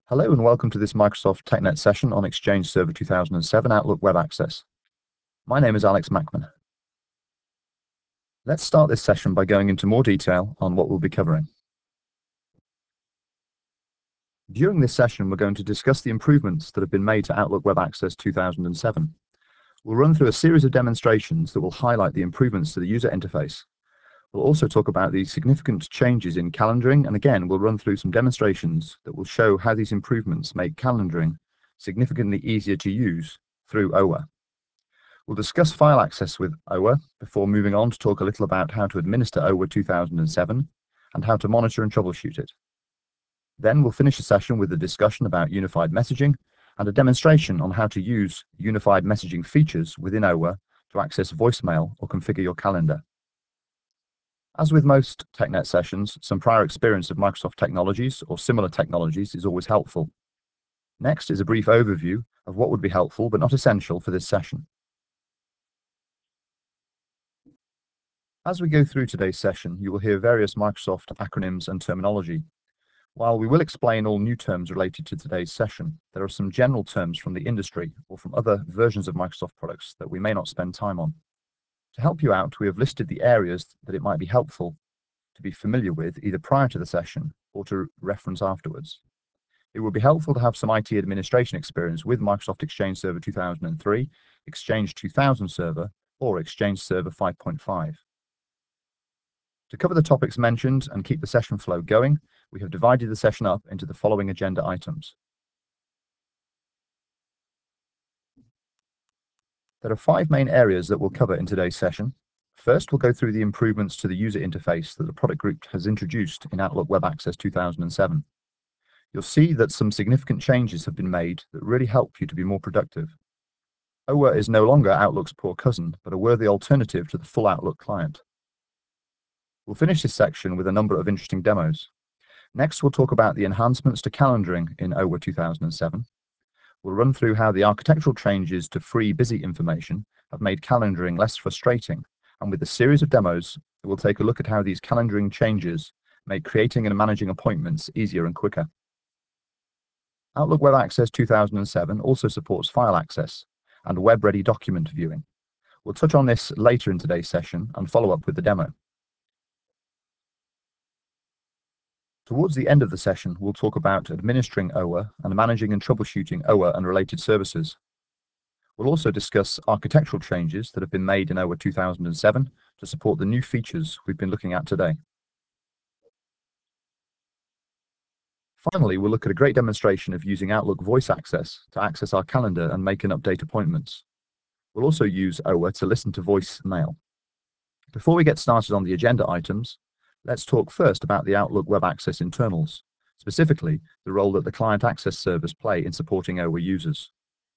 Hello and welcome to this Microsoft TechNet session on Exchange Server 2007 Outlook Web Access. My name is Alex Mackman. Let's start this session by going into more detail on what we'll be covering. During this session, we're going to discuss the improvements that have been made to Outlook Web Access 2007. We'll run through a series of demonstrations that will highlight the improvements to the user interface. We'll also talk about the significant changes in calendaring, and again, we'll run through some demonstrations that will show how these improvements make calendaring significantly easier to use through OWA. We'll discuss file access with OWA before moving on to talk a little about how to administer OWA 2007 and how to monitor and troubleshoot it. Then we'll finish the session with a discussion about unified messaging and a demonstration on how to use unified messaging features within OWA to access voicemail or configure your calendar. As with most TechNet sessions, some prior experience of Microsoft technologies or similar technologies is always helpful. Next is a brief overview of what would be helpful but not essential for this session. As we go through today's session, you will hear various Microsoft acronyms and terminology. While we will explain all new terms related to today's session, there are some general terms from the industry or from other versions of Microsoft products that we may not spend time on. To help you out, we have listed the areas that it might be helpful to be familiar with either prior to the session or to reference afterwards. It would be helpful to have some IT administration experience with Microsoft Exchange Server 2003, Exchange 2000 Server, or Exchange Server 5.5. To cover the topics mentioned and keep the session flow going, we have divided the session up into the following agenda items. There are 5 main areas that we'll cover in today's session. First, we'll go through the improvements to the user interface that the product group has introduced in Outlook Web Access 2007. You'll see that some significant changes have been made that really help you to be more productive. OWA is no longer Outlook's poor cousin, but a worthy alternative to the full Outlook client. We'll finish this section with a number of interesting demos. Next, we'll talk about the enhancements to calendaring in OWA 2007. We'll run through how the architectural changes to free busy information have made calendaring less frustrating, and with a series of demos, we'll take a look at how these calendaring changes make creating and managing appointments easier and quicker. Outlook Web Access 2007 also supports file access and web-ready document viewing. We'll touch on this later in today's session and follow up with the demo. Towards the end of the session, we'll talk about administering OWA and managing and troubleshooting OWA and related services. We'll also discuss architectural changes that have been made in OWA 2007 to support the new features we've been looking at today. Finally, we'll look at a great demonstration of using Outlook Voice Access to access our calendar and make and update appointments. We'll also use OWA to listen to voicemail. Before we get started on the agenda items, let's talk first about the Outlook Web Access internals, specifically the role that the client access servers play in supporting OWA users.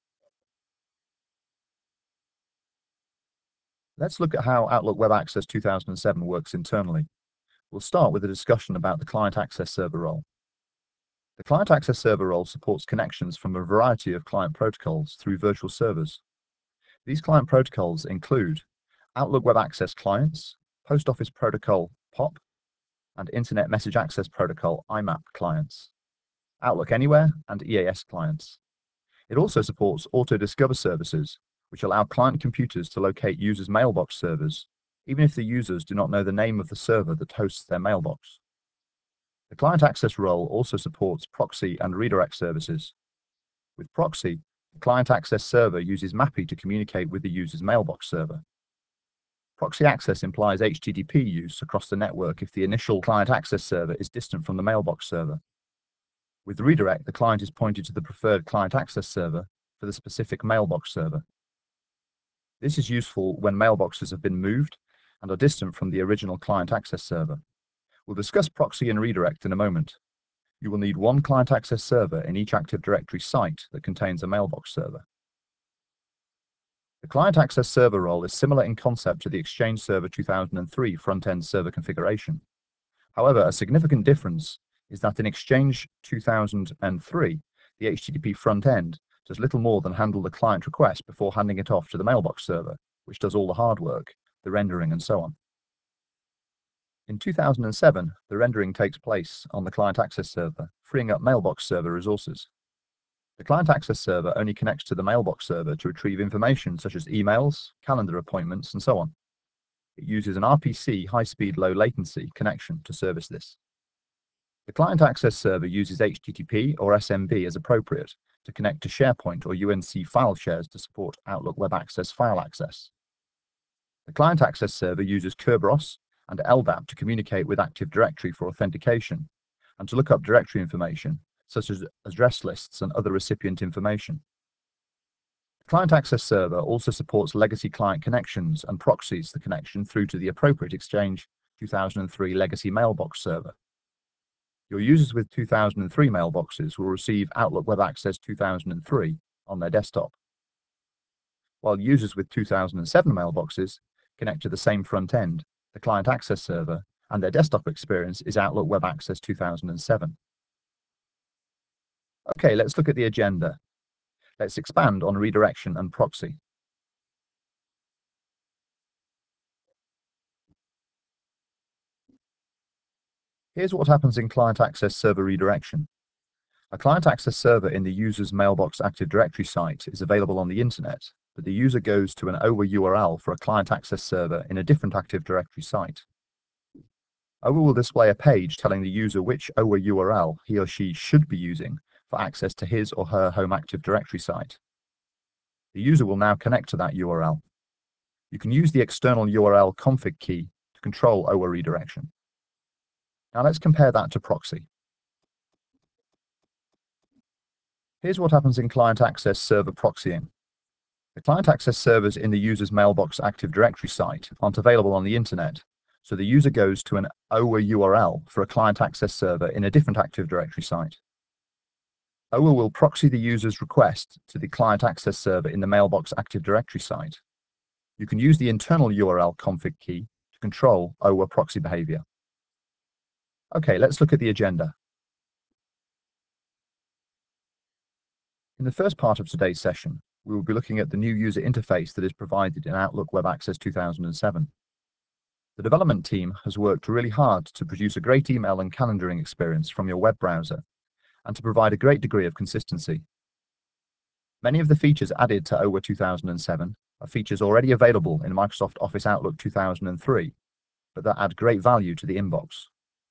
Let's look at how Outlook Web Access 2007 works internally. We'll start with a discussion about the client access server role. The client access server role supports connections from a variety of client protocols through virtual servers. These client protocols include Outlook Web Access clients, Post Office Protocol POP, and Internet Message Access Protocol IMAP clients, Outlook Anywhere, and EAS clients. It also supports auto-discover services, which allow client computers to locate users' mailbox servers, even if the users do not know the name of the server that hosts their mailbox. The client access role also supports proxy and redirect services. With proxy, the client access server uses MAPI to communicate with the user's mailbox server. Proxy access implies HTTP use across the network if the initial client access server is distant from the mailbox server. With redirect, the client is pointed to the preferred client access server for the specific mailbox server. This is useful when mailboxes have been moved and are distant from the original client access server. We'll discuss proxy and redirect in a moment. You will need one client access server in each Active Directory site that contains a mailbox server. The client access server role is similar in concept to the Exchange Server 2003 front-end server configuration. However, a significant difference is that in Exchange 2003, the HTTP front-end does little more than handle the client request before handing it off to the mailbox server, which does all the hard work, the rendering, and so on. In 2007, the rendering takes place on the client access server, freeing up mailbox server resources. The client access server only connects to the mailbox server to retrieve information such as emails, calendar appointments, and so on. It uses an RPC high-speed low latency connection to service this. The client access server uses HTTP or SMB as appropriate to connect to SharePoint or UNC file shares to support Outlook Web Access file access. The client access server uses Kerberos and LDAP to communicate with Active Directory for authentication and to look up directory information, such as address lists and other recipient information. The client access server also supports legacy client connections and proxies the connection through to the appropriate Exchange 2003 legacy mailbox server. Your users with 2003 mailboxes will receive Outlook Web Access 2003 on their desktop, while users with 2007 mailboxes connect to the same front end, the client access server, and their desktop experience is Outlook Web Access 2007. Okay, let's look at the agenda. Let's expand on redirection and proxy. Here's what happens in client access server redirection. A client access server in the user's mailbox Active Directory site is available on the internet, but the user goes to an OWA URL for a client access server in a different Active Directory site. OWA will display a page telling the user which OWA URL he or she should be using for access to his or her home Active Directory site. The user will now connect to that URL. You can use the external URL config key to control OWA redirection. Now let's compare that to proxy. Here's what happens in client access server proxying. The client access servers in the user's mailbox Active Directory site aren't available on the internet, so the user goes to an OWA URL for a client access server in a different Active Directory site. OWA will proxy the user's request to the client access server in the mailbox Active Directory site. You can use the internal URL config key to control OWA proxy behavior. Okay, let's look at the agenda. In the first part of today's session, we will be looking at the new user interface that is provided in Outlook Web Access 2007. The development team has worked really hard to produce a great email and calendaring experience from your web browser and to provide a great degree of consistency. Many of the features added to OWA 2007 are features already available in Microsoft Office Outlook 2003, but that add great value to the inbox.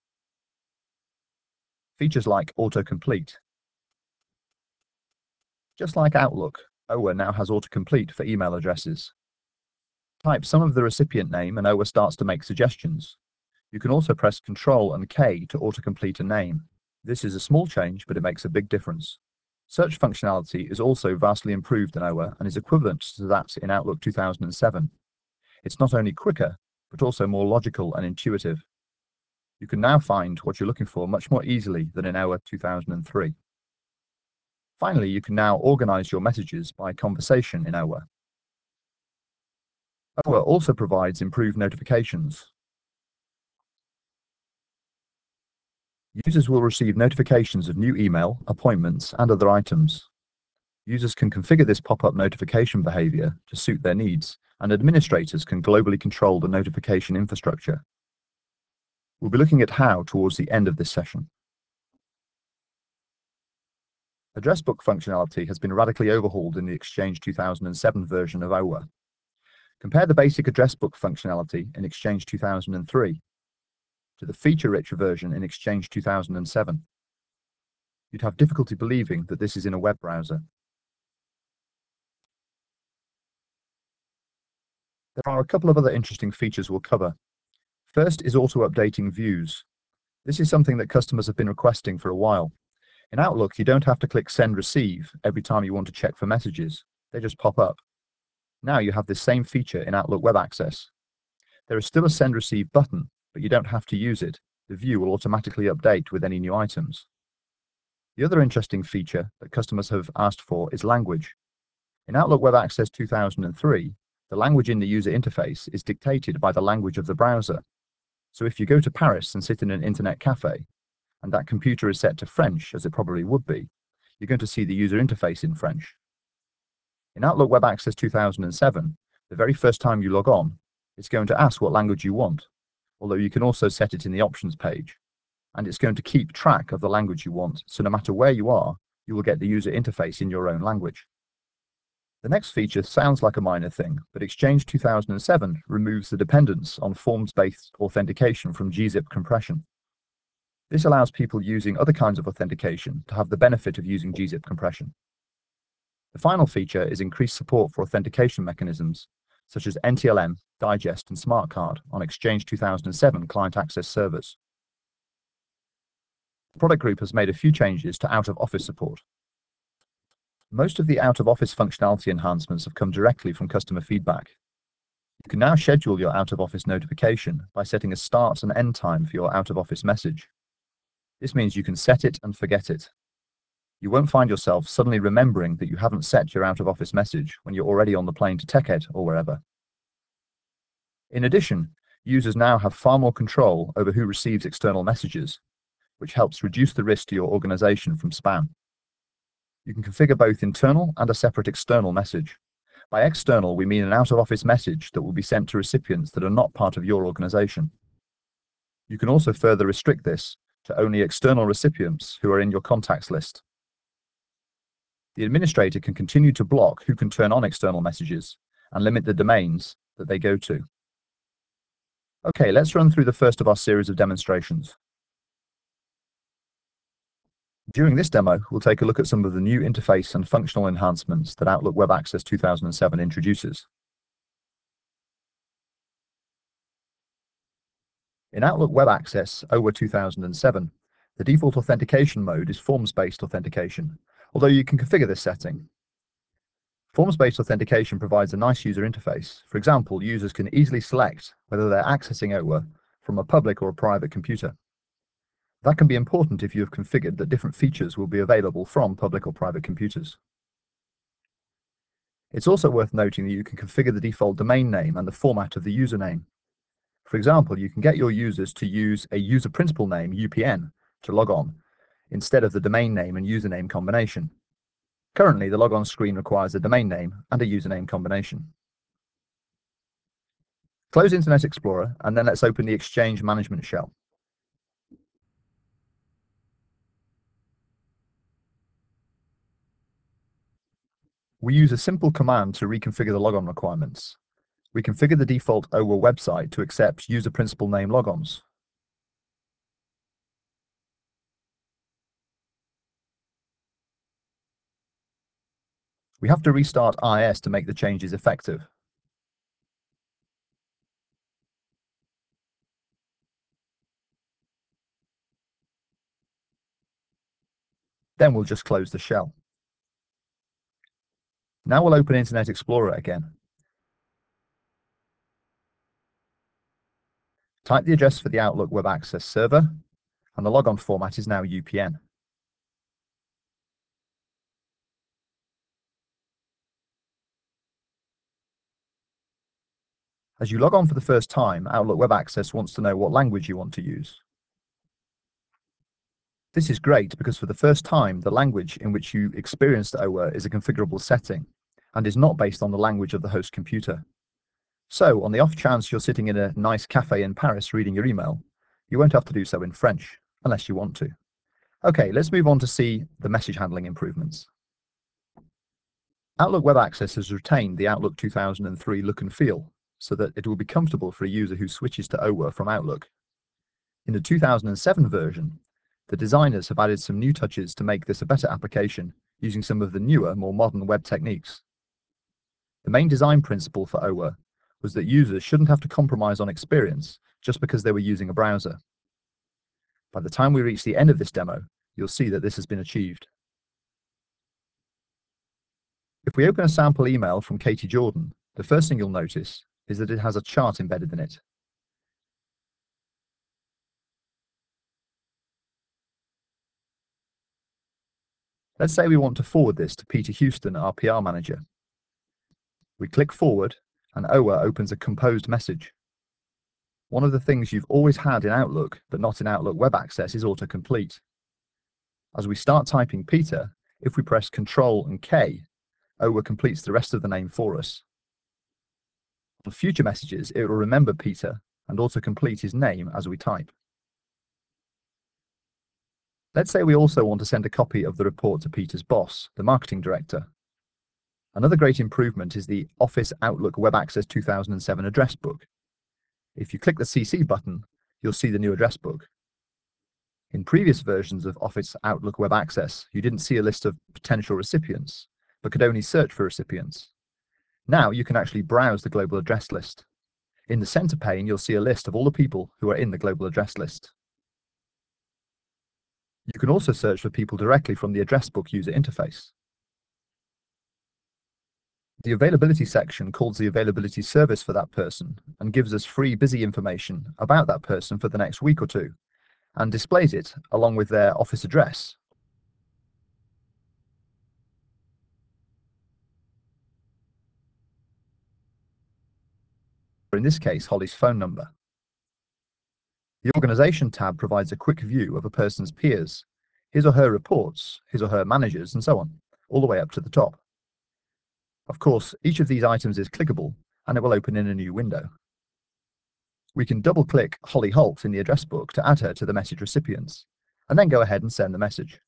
Features like autocomplete. Just like Outlook, OWA now has autocomplete for email addresses. Type some of the recipient name and OWA starts to make suggestions. You can also press Ctrl and K to autocomplete a name. This is a small change, but it makes a big difference. Search functionality is also vastly improved in OWA and is equivalent to that in Outlook 2007. It's not only quicker, but also more logical and intuitive. You can now find what you're looking for much more easily than in OWA 2003. Finally, you can now organize your messages by conversation in OWA. OWA also provides improved notifications. Users will receive notifications of new email, appointments, and other items. Users can configure this pop-up notification behavior to suit their needs, and administrators can globally control the notification infrastructure. We'll be looking at how towards the end of this session. Address book functionality has been radically overhauled in the Exchange 2007 version of OWA. Compare the basic address book functionality in Exchange 2003 to the feature-rich version in Exchange 2007. You'd have difficulty believing that this is in a web browser. There are a couple of other interesting features we'll cover. First is auto-updating views. This is something that customers have been requesting for a while. In Outlook, you don't have to click Send Receive every time you want to check for messages. They just pop up. Now you have this same feature in Outlook Web Access. There is still a Send Receive button, but you don't have to use it. The view will automatically update with any new items. The other interesting feature that customers have asked for is language. In Outlook Web Access 2003, the language in the user interface is dictated by the language of the browser. So if you go to Paris and sit in an internet cafe, and that computer is set to French, as it probably would be, you're going to see the user interface in French. In Outlook Web Access 2007, the very first time you log on, it's going to ask what language you want. although you can also set it in the options page, and it's going to keep track of the language you want, so no matter where you are, you will get the user interface in your own language. The next feature sounds like a minor thing, but Exchange 2007 removes the dependence on forms-based authentication from gzip compression. This allows people using other kinds of authentication to have the benefit of using gzip compression. The final feature is increased support for authentication mechanisms such as NTLM, Digest, and SmartCard on Exchange 2007 client access servers. The product group has made a few changes to out-of-office support. Most of the out-of-office functionality enhancements have come directly from customer feedback. You can now schedule your out-of-office notification by setting a start and end time for your out-of-office message. This means you can set it and forget it. You won't find yourself suddenly remembering that you haven't set your out-of-office message when you're already on the plane to TechEd or wherever. In addition, users now have far more control over who receives external messages, which helps reduce the risk to your organization from spam. You can configure both internal and a separate external message. By external, we mean an out-of-office message that will be sent to recipients that are not part of your organization. You can also further restrict this to only external recipients who are in your contacts list. The administrator can continue to block who can turn on external messages and limit the domains that they go to. Okay, let's run through the first of our series of demonstrations. During this demo, we'll take a look at some of the new interface and functional enhancements that Outlook Web Access 2007 introduces. In Outlook Web Access OWA 2007, the default authentication mode is forms-based authentication, although you can configure this setting. Forms-based authentication provides a nice user interface. For example, users can easily select whether they're accessing OWA from a public or a private computer. That can be important if you have configured that different features will be available from public or private computers. It's also worth noting that you can configure the default domain name and the format of the username. For example, you can get your users to use a user principal name, UPN, to log on, instead of the domain name and username combination. Currently, the logon screen requires a domain name and a username combination. Close Internet Explorer, and then let's open the Exchange Management Shell. We use a simple command to reconfigure the logon requirements. We configure the default OWA website to accept user principal name logons. We have to restart IIS to make the changes effective. Then we'll just close the shell. Now we'll open Internet Explorer again. Type the address for the Outlook Web Access server, and the logon format is now UPN. As you log on for the first time, Outlook Web Access wants to know what language you want to use. This is great because for the first time, the language in which you experienced OWA is a configurable setting and is not based on the language of the host computer. So, on the off chance you're sitting in a nice cafe in Paris reading your email, you won't have to do so in French, unless you want to. Okay, let's move on to see the message handling improvements. Outlook Web Access has retained the Outlook 2003 look and feel, so that it will be comfortable for a user who switches to OWA from Outlook. In the 2007 version, the designers have added some new touches to make this a better application using some of the newer, more modern web techniques. The main design principle for OWA was that users shouldn't have to compromise on experience just because they were using a browser. By the time we reach the end of this demo, you'll see that this has been achieved. If we open a sample email from Katie Jordan, the first thing you'll notice is that it has a chart embedded in it. Let's say we want to forward this to Peter Houston, our PR manager. We click forward, and OWA opens a composed message. One of the things you've always had in Outlook, but not in Outlook Web Access, is autocomplete. As we start typing Peter, if we press Ctrl and K, OWA completes the rest of the name for us. On future messages, it will remember Peter and autocomplete his name as we type. Let's say we also want to send a copy of the report to Peter's boss, the marketing director. Another great improvement is the Office Outlook Web Access 2007 address book. If you click the CC button, you'll see the new address book. In previous versions of Office Outlook Web Access, you didn't see a list of potential recipients, but could only search for recipients. Now you can actually browse the global address list. In the center pane, you'll see a list of all the people who are in the global address list. You can also search for people directly from the address book user interface. The availability section calls the availability service for that person and gives us free busy information about that person for the next week or two, and displays it along with their office address. Or in this case, Holly's phone number. The Organization tab provides a quick view of a person's peers, his or her reports, his or her managers, and so on, all the way up to the top. Of course, each of these items is clickable, and it will open in a new window. We can double-click Holly Holt in the address book to add her to the message recipients, and then go ahead and send the message.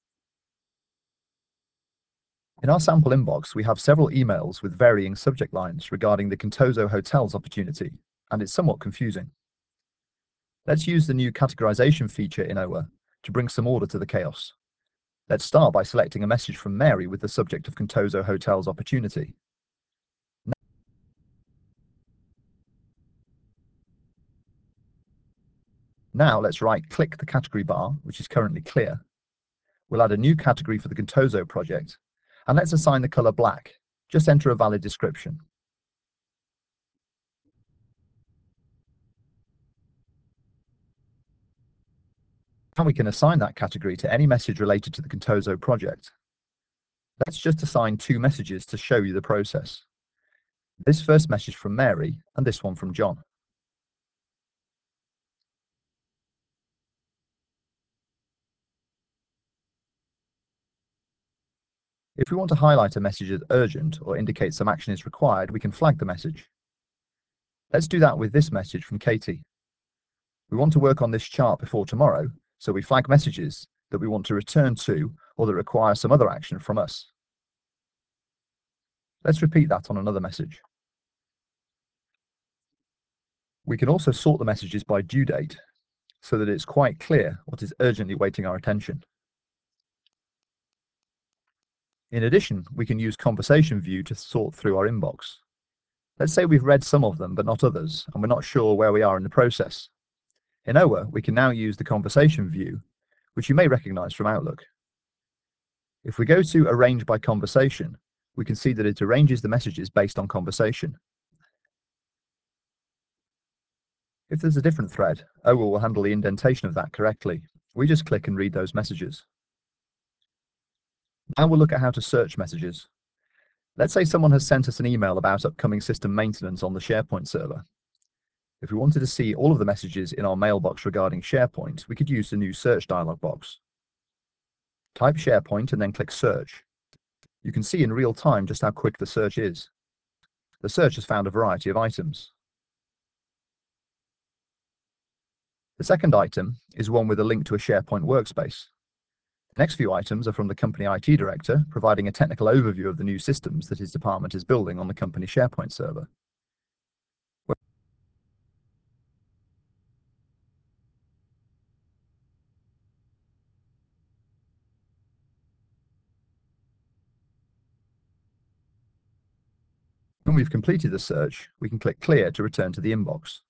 In our sample inbox, we have several emails with varying subject lines regarding the Contoso Hotels opportunity, and it's somewhat confusing. Let's use the new categorization feature in OWA to bring some order to the chaos. Let's start by selecting a message from Mary with the subject of Contoso Hotels opportunity. Now let's right-click the category bar, which is currently clear. We'll add a new category for the Contoso project, and let's assign the color black. Just enter a valid description. And we can assign that category to any message related to the Contoso project. Let's just assign 2 messages to show you the process. This first message from Mary and this one from John. If we want to highlight a message as urgent or indicate some action is required, we can flag the message. Let's do that with this message from Katie. We want to work on this chart before tomorrow, so we flag messages that we want to return to or that require some other action from us. Let's repeat that on another message. We can also sort the messages by due date so that it's quite clear what is urgently waiting our attention. In addition, we can use Conversation View to sort through our inbox. Let's say we've read some of them but not others, and we're not sure where we are in the process. In OWA, we can now use the Conversation View, which you may recognize from Outlook. If we go to Arrange by Conversation, we can see that it arranges the messages based on conversation. If there's a different thread, OWA will handle the indentation of that correctly. We just click and read those messages. Now we'll look at how to search messages. Let's say someone has sent us an email about upcoming system maintenance on the SharePoint server. If we wanted to see all of the messages in our mailbox regarding SharePoint, we could use the new search dialog box. Type SharePoint and then click Search. You can see in real time just how quick the search is. The search has found a variety of items. The second item is one with a link to a SharePoint workspace. The next few items are from the company IT director, providing a technical overview of the new systems that his department is building on the company SharePoint server. When we've completed the search, we can click Clear to return to the inbox.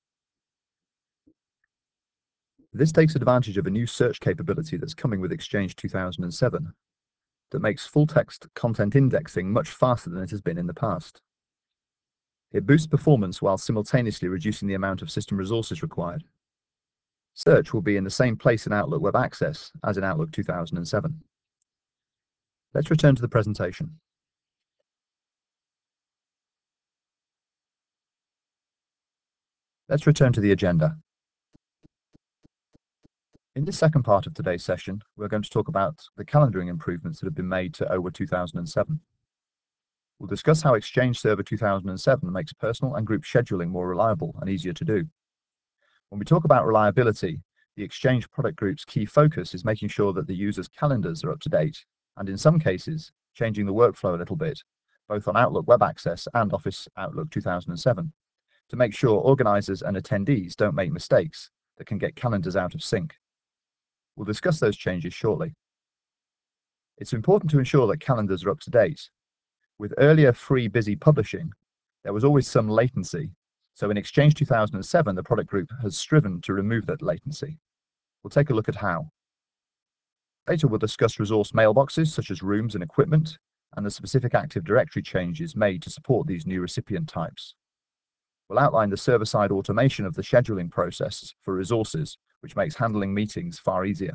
This takes advantage of a new search capability that's coming with Exchange 2007 that makes full-text content indexing much faster than it has been in the past. It boosts performance while simultaneously reducing the amount of system resources required. Search will be in the same place in Outlook Web Access as in Outlook 2007. Let's return to the presentation. Let's return to the agenda. In this second part of today's session, we're going to talk about the calendaring improvements that have been made to OWA 2007. We'll discuss how Exchange Server 2007 makes personal and group scheduling more reliable and easier to do. When we talk about reliability, the Exchange product group's key focus is making sure that the users' calendars are up to date, and in some cases, changing the workflow a little bit, both on Outlook Web Access and Office Outlook 2007, to make sure organizers and attendees don't make mistakes that can get calendars out of sync. We'll discuss those changes shortly. It's important to ensure that calendars are up to date. With earlier free busy publishing, there was always some latency. So in Exchange 2007, the product group has striven to remove that latency. We'll take a look at how. Later, we'll discuss resource mailboxes such as rooms and equipment, and the specific Active Directory changes made to support these new recipient types. We'll outline the server-side automation of the scheduling process for resources, which makes handling meetings far easier.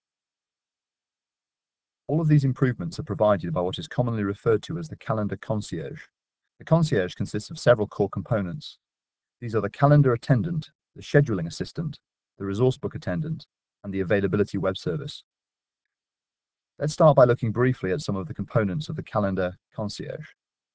All of these improvements are provided by what is commonly referred to as the Calendar Concierge. The Concierge consists of several core components. These are the Calendar Attendant, the Scheduling Assistant, the Resource Book Attendant, and the Availability Web Service. Let's start by looking briefly at some of the components of the Calendar Concierge.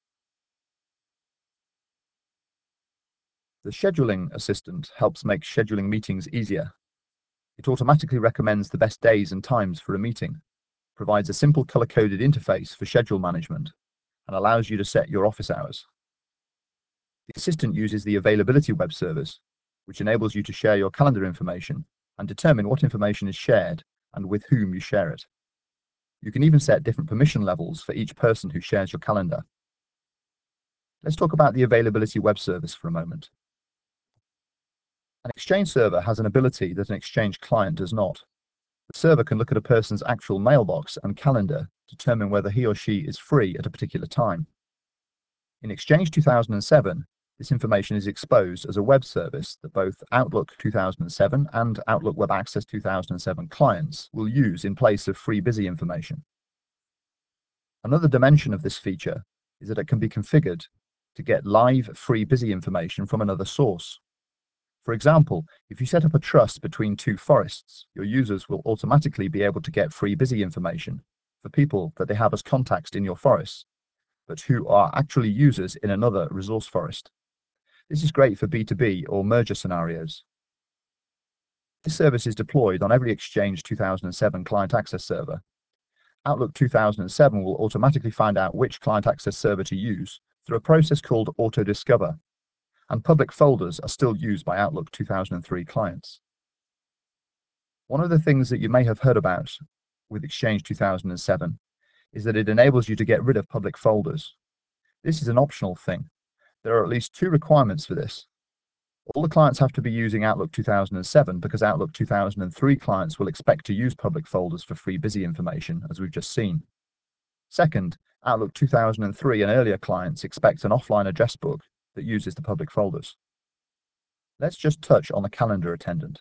The Scheduling Assistant helps make scheduling meetings easier. It automatically recommends the best days and times for a meeting, provides a simple color-coded interface for schedule management, and allows you to set your office hours. The assistant uses the Availability Web Service, which enables you to share your calendar information and determine what information is shared and with whom you share it. You can even set different permission levels for each person who shares your calendar. Let's talk about the Availability Web Service for a moment. An Exchange server has an ability that an Exchange client does not. The server can look at a person's actual mailbox and calendar to determine whether he or she is free at a particular time. In Exchange 2007, this information is exposed as a web service that both Outlook 2007 and Outlook Web Access 2007 clients will use in place of free busy information. Another dimension of this feature is that it can be configured to get live free busy information from another source. For example, if you set up a trust between two forests, your users will automatically be able to get free busy information for people that they have as contacts in your forest, but who are actually users in another resource forest. This is great for B2B or merger scenarios. This service is deployed on every Exchange 2007 client access server. Outlook 2007 will automatically find out which client access server to use through a process called Auto-Discover, and public folders are still used by Outlook 2003 clients. One of the things that you may have heard about with Exchange 2007 is that it enables you to get rid of public folders. This is an optional thing. There are at least two requirements for this. All the clients have to be using Outlook 2007 because Outlook 2003 clients will expect to use public folders for free busy information, as we've just seen. Second, Outlook 2003 and earlier clients expect an offline address book that uses the public folders. Let's just touch on the Calendar Attendant.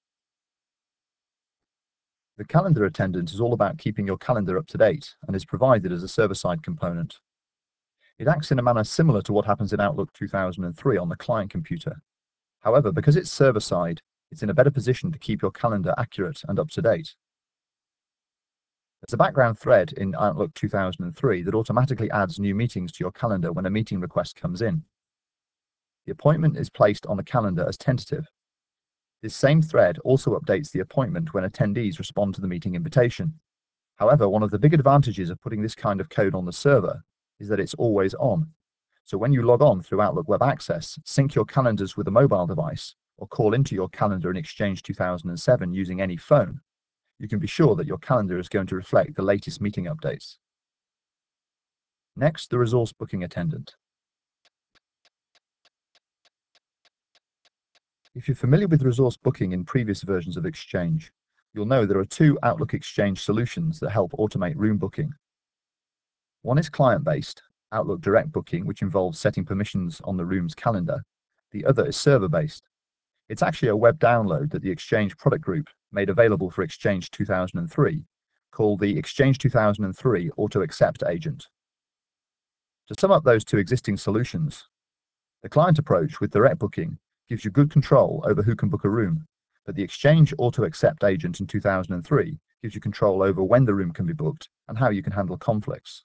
The Calendar Attendant is all about keeping your calendar up to date and is provided as a server-side component. It acts in a manner similar to what happens in Outlook 2003 on the client computer. However, because it's server-side, it's in a better position to keep your calendar accurate and up to date. There's a background thread in Outlook 2003 that automatically adds new meetings to your calendar when a meeting request comes in. The appointment is placed on the calendar as tentative. This same thread also updates the appointment when attendees respond to the meeting invitation. However, one of the big advantages of putting this kind of code on the server is that it's always on. So when you log on through Outlook Web Access, sync your calendars with a mobile device, or call into your calendar in Exchange 2007 using any phone, you can be sure that your calendar is going to reflect the latest meeting updates. Next, the Resource Booking Attendant. If you're familiar with resource booking in previous versions of Exchange, you'll know there are two Outlook Exchange solutions that help automate room booking. One is client-based, Outlook Direct Booking, which involves setting permissions on the room's calendar. The other is server-based. It's actually a web download that the Exchange product group made available for Exchange 2003, called the Exchange 2003 Auto-Accept Agent. To sum up those two existing solutions, the client approach with direct booking gives you good control over who can book a room, but the Exchange Auto-Accept Agent in 2003 gives you control over when the room can be booked and how you can handle conflicts.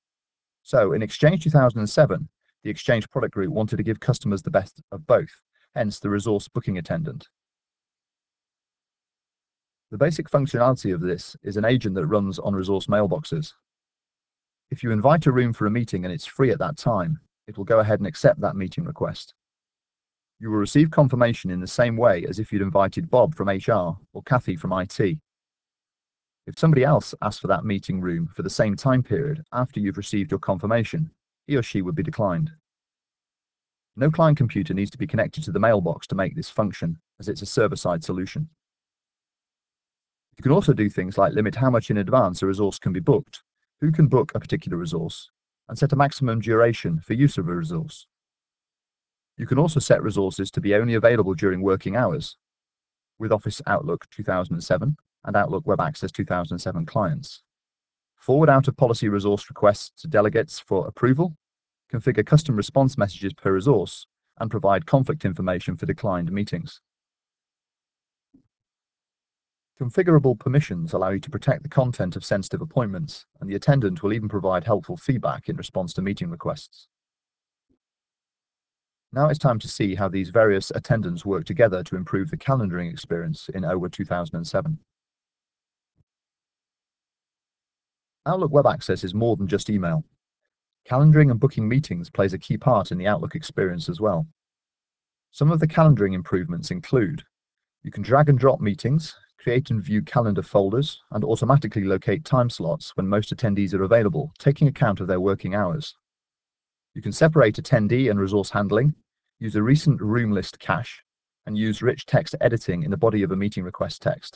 So in Exchange 2007, the Exchange product group wanted to give customers the best of both hence the resource booking attendant. The basic functionality of this is an agent that runs on resource mailboxes. If you invite a room for a meeting and it's free at that time, it will go ahead and accept that meeting request. You will receive confirmation in the same way as if you'd invited Bob from HR or Kathy from IT. If somebody else asks for that meeting room for the same time period after you've received your confirmation, he or she would be declined. No client computer needs to be connected to the mailbox to make this function, as it's a server-side solution. You can also do things like limit how much in advance a resource can be booked, who can book a particular resource, and set a maximum duration for use of a resource. You can also set resources to be only available during working hours with Office Outlook 2007 and Outlook Web Access 2007 clients. Forward out-of-policy resource requests to delegates for approval, configure custom response messages per resource, and provide conflict information for declined meetings. Configurable permissions allow you to protect the content of sensitive appointments, and the attendant will even provide helpful feedback in response to meeting requests. Now it's time to see how these various attendants work together to improve the calendaring experience in OWA 2007. Outlook Web Access is more than just email. Calendaring and booking meetings plays a key part in the Outlook experience as well. Some of the calendaring improvements include: you can drag and drop meetings, create and view calendar folders, and automatically locate time slots when most attendees are available, taking account of their working hours. You can separate attendee and resource handling, use a recent room list cache, and use rich text editing in the body of a meeting request text.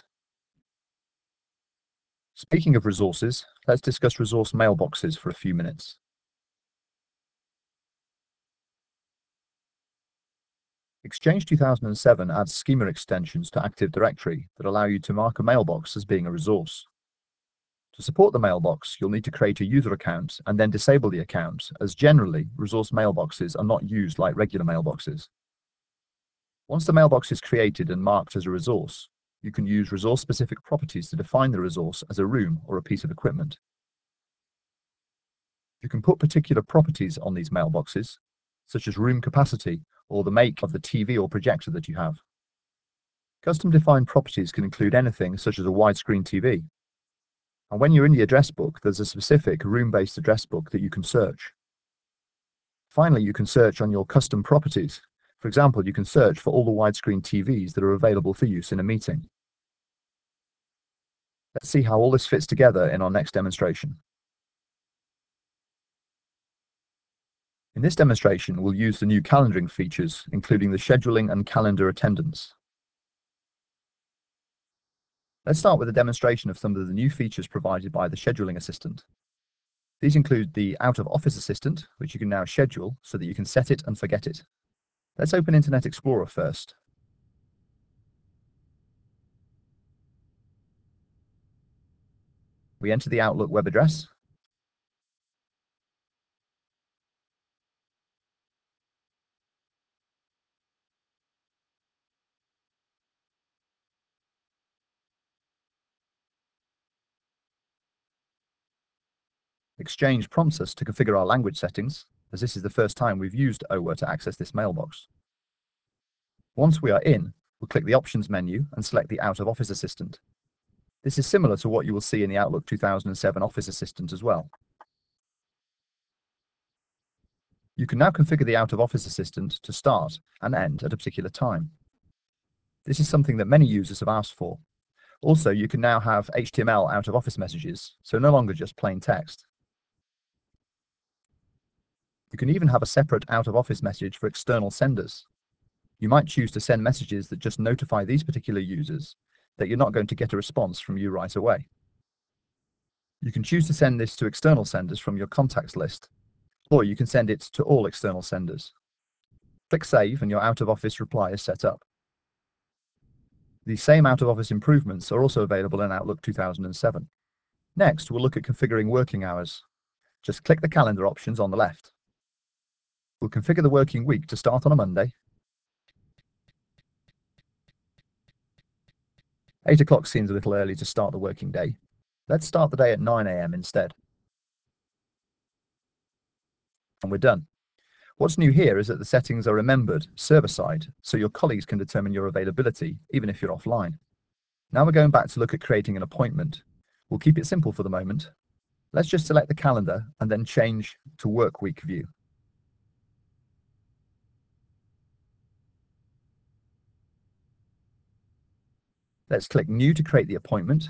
Speaking of resources, let's discuss resource mailboxes for a few minutes. Exchange 2007 adds schema extensions to Active Directory that allow you to mark a mailbox as being a resource. To support the mailbox, you'll need to create a user account and then disable the account, as generally, resource mailboxes are not used like regular mailboxes. Once the mailbox is created and marked as a resource, you can use resource-specific properties to define the resource as a room or a piece of equipment. You can put particular properties on these mailboxes, such as room capacity or the make of the TV or projector that you have. Custom-defined properties can include anything such as a widescreen TV. And when you're in the address book, there's a specific room-based address book that you can search. Finally, you can search on your custom properties. For example, you can search for all the widescreen TVs that are available for use in a meeting. Let's see how all this fits together in our next demonstration. In this demonstration, we'll use the new calendaring features, including the scheduling and calendar attendance. Let's start with a demonstration of some of the new features provided by the scheduling assistant. These include the out-of-office assistant, which you can now schedule so that you can set it and forget it. Let's open Internet Explorer first. We enter the Outlook web address. Exchange prompts us to configure our language settings, as this is the first time we've used OWA to access this mailbox. Once we are in, we'll click the Options menu and select the Out-of-Office Assistant. This is similar to what you will see in the Outlook 2007 Office Assistant as well. You can now configure the Out-of-Office Assistant to start and end at a particular time. This is something that many users have asked for. Also, you can now have HTML out-of-office messages, so no longer just plain text. You can even have a separate out-of-office message for external senders. You might choose to send messages that just notify these particular users that you're not going to get a response from you right away. You can choose to send this to external senders from your contacts list, or you can send it to all external senders. Click Save and your out-of-office reply is set up. These same out-of-office improvements are also available in Outlook 2007. Next, we'll look at configuring working hours. Just click the calendar options on the left. We'll configure the working week to start on a Monday. 8 o'clock seems a little early to start the working day. Let's start the day at 9 AM instead. And we're done. What's new here is that the settings are remembered server-side, so your colleagues can determine your availability, even if you're offline. Now we're going back to look at creating an appointment. We'll keep it simple for the moment. Let's just select the calendar and then change to work week view. Let's click New to create the appointment.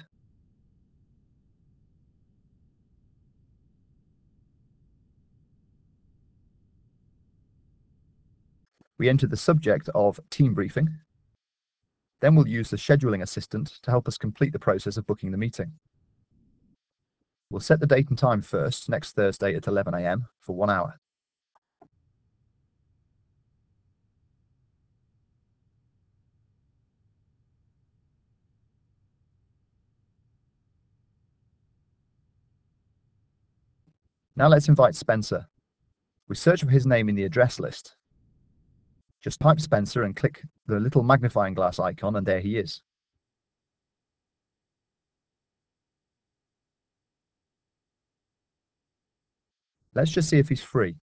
We enter the subject of team briefing. Then we'll use the scheduling assistant to help us complete the process of booking the meeting. We'll set the date and time first, next Thursday at 11 AM for 1 hour. Now let's invite Spencer. We search for his name in the address list. Just type Spencer and click the little magnifying glass icon, and there he is. Let's just see if he's free.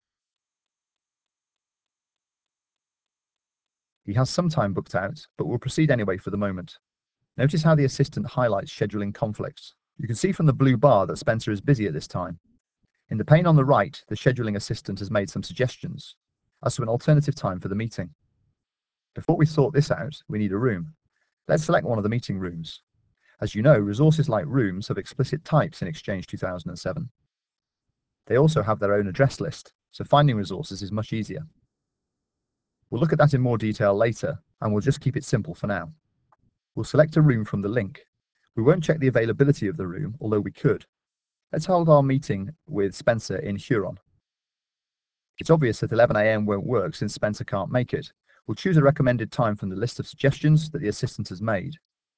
He has some time booked out, but we'll proceed anyway for the moment. Notice how the assistant highlights scheduling conflicts. You can see from the blue bar that Spencer is busy at this time. In the pane on the right, the scheduling assistant has made some suggestions as to an alternative time for the meeting. Before we sort this out, we need a room. Let's select one of the meeting rooms. As you know, resources like rooms have explicit types in Exchange 2007. They also have their own address list, so finding resources is much easier. We'll look at that in more detail later, and we'll just keep it simple for now. We'll select a room from the link. We won't check the availability of the room, although we could. Let's hold our meeting with Spencer in Huron. It's obvious that 11 AM won't work since Spencer can't make it. We'll choose a recommended time from the list of suggestions that the assistant has made.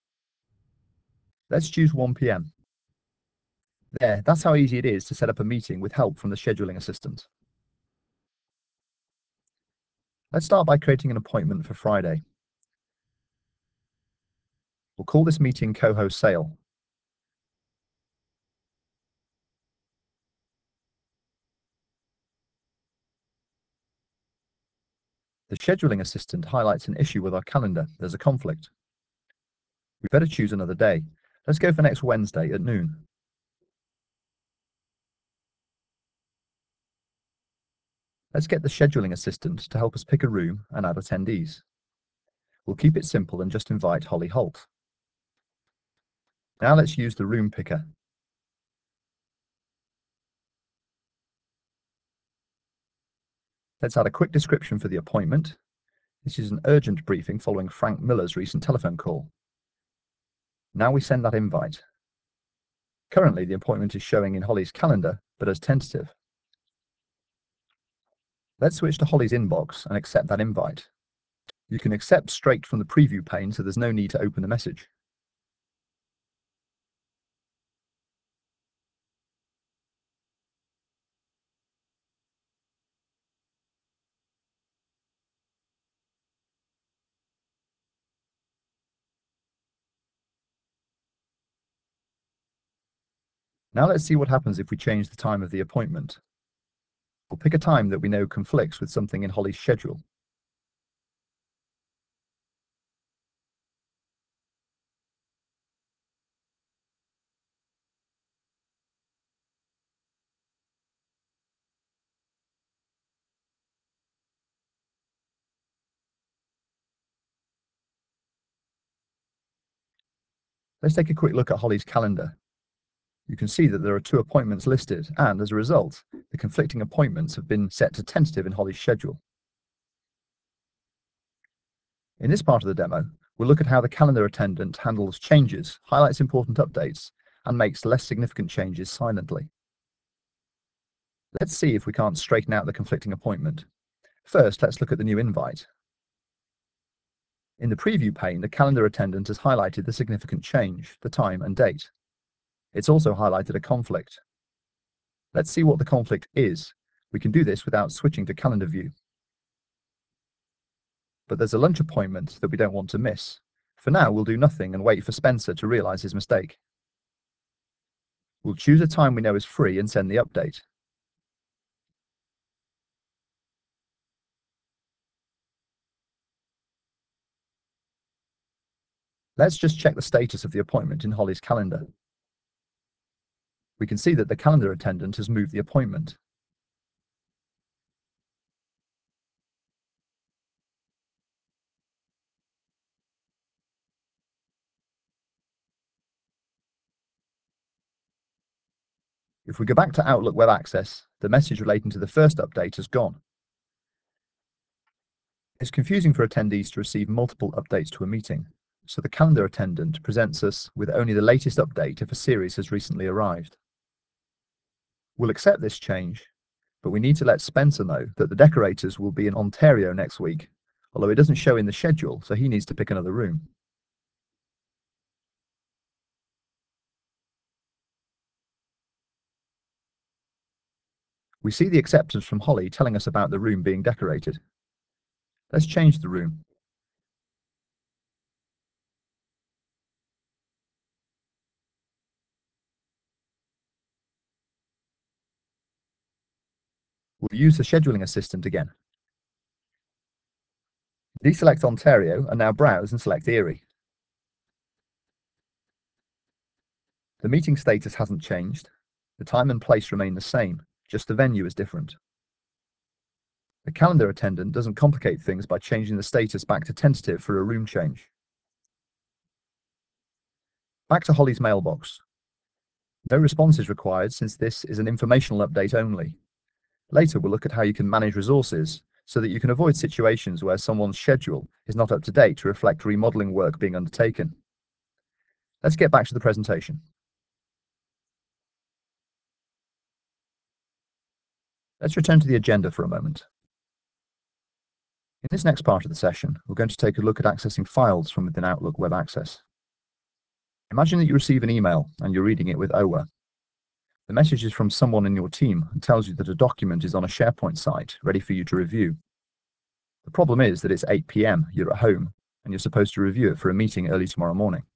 Let's choose 1 PM. There, that's how easy it is to set up a meeting with help from the scheduling assistant. Let's start by creating an appointment for Friday. We'll call this meeting Coho Sale. The scheduling assistant highlights an issue with our calendar. There's a conflict. We better choose another day. Let's go for next Wednesday at noon. Let's get the scheduling assistant to help us pick a room and add attendees. We'll keep it simple and just invite Holly Holt. Now let's use the room picker. Let's add a quick description for the appointment. This is an urgent briefing following Frank Miller's recent telephone call. Now we send that invite. Currently, the appointment is showing in Holly's calendar, but as tentative. Let's switch to Holly's inbox and accept that invite. You can accept straight from the preview pane, so there's no need to open the message. Now let's see what happens if we change the time of the appointment. We'll pick a time that we know conflicts with something in Holly's schedule. Let's take a quick look at Holly's calendar. You can see that there are 2 appointments listed, and as a result, the conflicting appointments have been set to tentative in Holly's schedule. In this part of the demo, we'll look at how the calendar attendant handles changes, highlights important updates, and makes less significant changes silently. Let's see if we can't straighten out the conflicting appointment. First, let's look at the new invite. In the preview pane, the calendar attendant has highlighted the significant change, the time and date. It's also highlighted a conflict. Let's see what the conflict is. We can do this without switching to calendar view. But there's a lunch appointment that we don't want to miss. For now, we'll do nothing and wait for Spencer to realize his mistake. We'll choose a time we know is free and send the update. Let's just check the status of the appointment in Holly's calendar. We can see that the calendar attendant has moved the appointment. If we go back to Outlook Web Access, the message relating to the first update has gone. It's confusing for attendees to receive multiple updates to a meeting, so the calendar attendant presents us with only the latest update if a series has recently arrived. We'll accept this change, but we need to let Spencer know that the decorators will be in Ontario next week, although it doesn't show in the schedule, so he needs to pick another room. We see the acceptance from Holly telling us about the room being decorated. Let's change the room. We'll use the scheduling assistant again. Deselect Ontario and now browse and select Erie. The meeting status hasn't changed. The time and place remain the same, just the venue is different. The calendar attendant doesn't complicate things by changing the status back to tentative for a room change. Back to Holly's mailbox. No response is required since this is an informational update only. Later we'll look at how you can manage resources so that you can avoid situations where someone's schedule is not up to date to reflect remodeling work being undertaken. Let's get back to the presentation. Let's return to the agenda for a moment. In this next part of the session, we're going to take a look at accessing files from within Outlook Web Access. Imagine that you receive an email and you're reading it with OWA. The message is from someone in your team and tells you that a document is on a SharePoint site ready for you to review. The problem is that it's 8 p.m., you're at home, and you're supposed to review it for a meeting early tomorrow morning.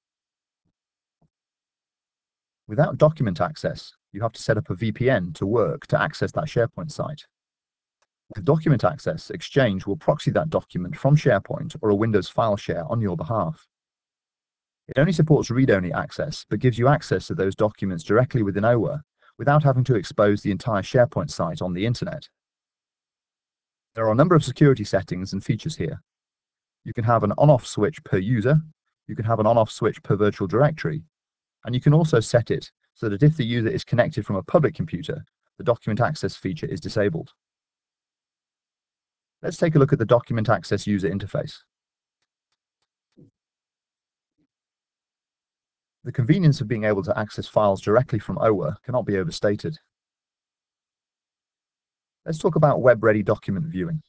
Without document access, you have to set up a VPN to work to access that SharePoint site. With document access, Exchange will proxy that document from SharePoint or a Windows file share on your behalf. It only supports read-only access, but gives you access to those documents directly within OWA without having to expose the entire SharePoint site on the internet. There are a number of security settings and features here. You can have an on-off switch per user, you can have an on-off switch per virtual directory, and you can also set it so that if the user is connected from a public computer, the document access feature is disabled. Let's take a look at the document access user interface. The convenience of being able to access files directly from OWA cannot be overstated. Let's talk about web-ready document viewing.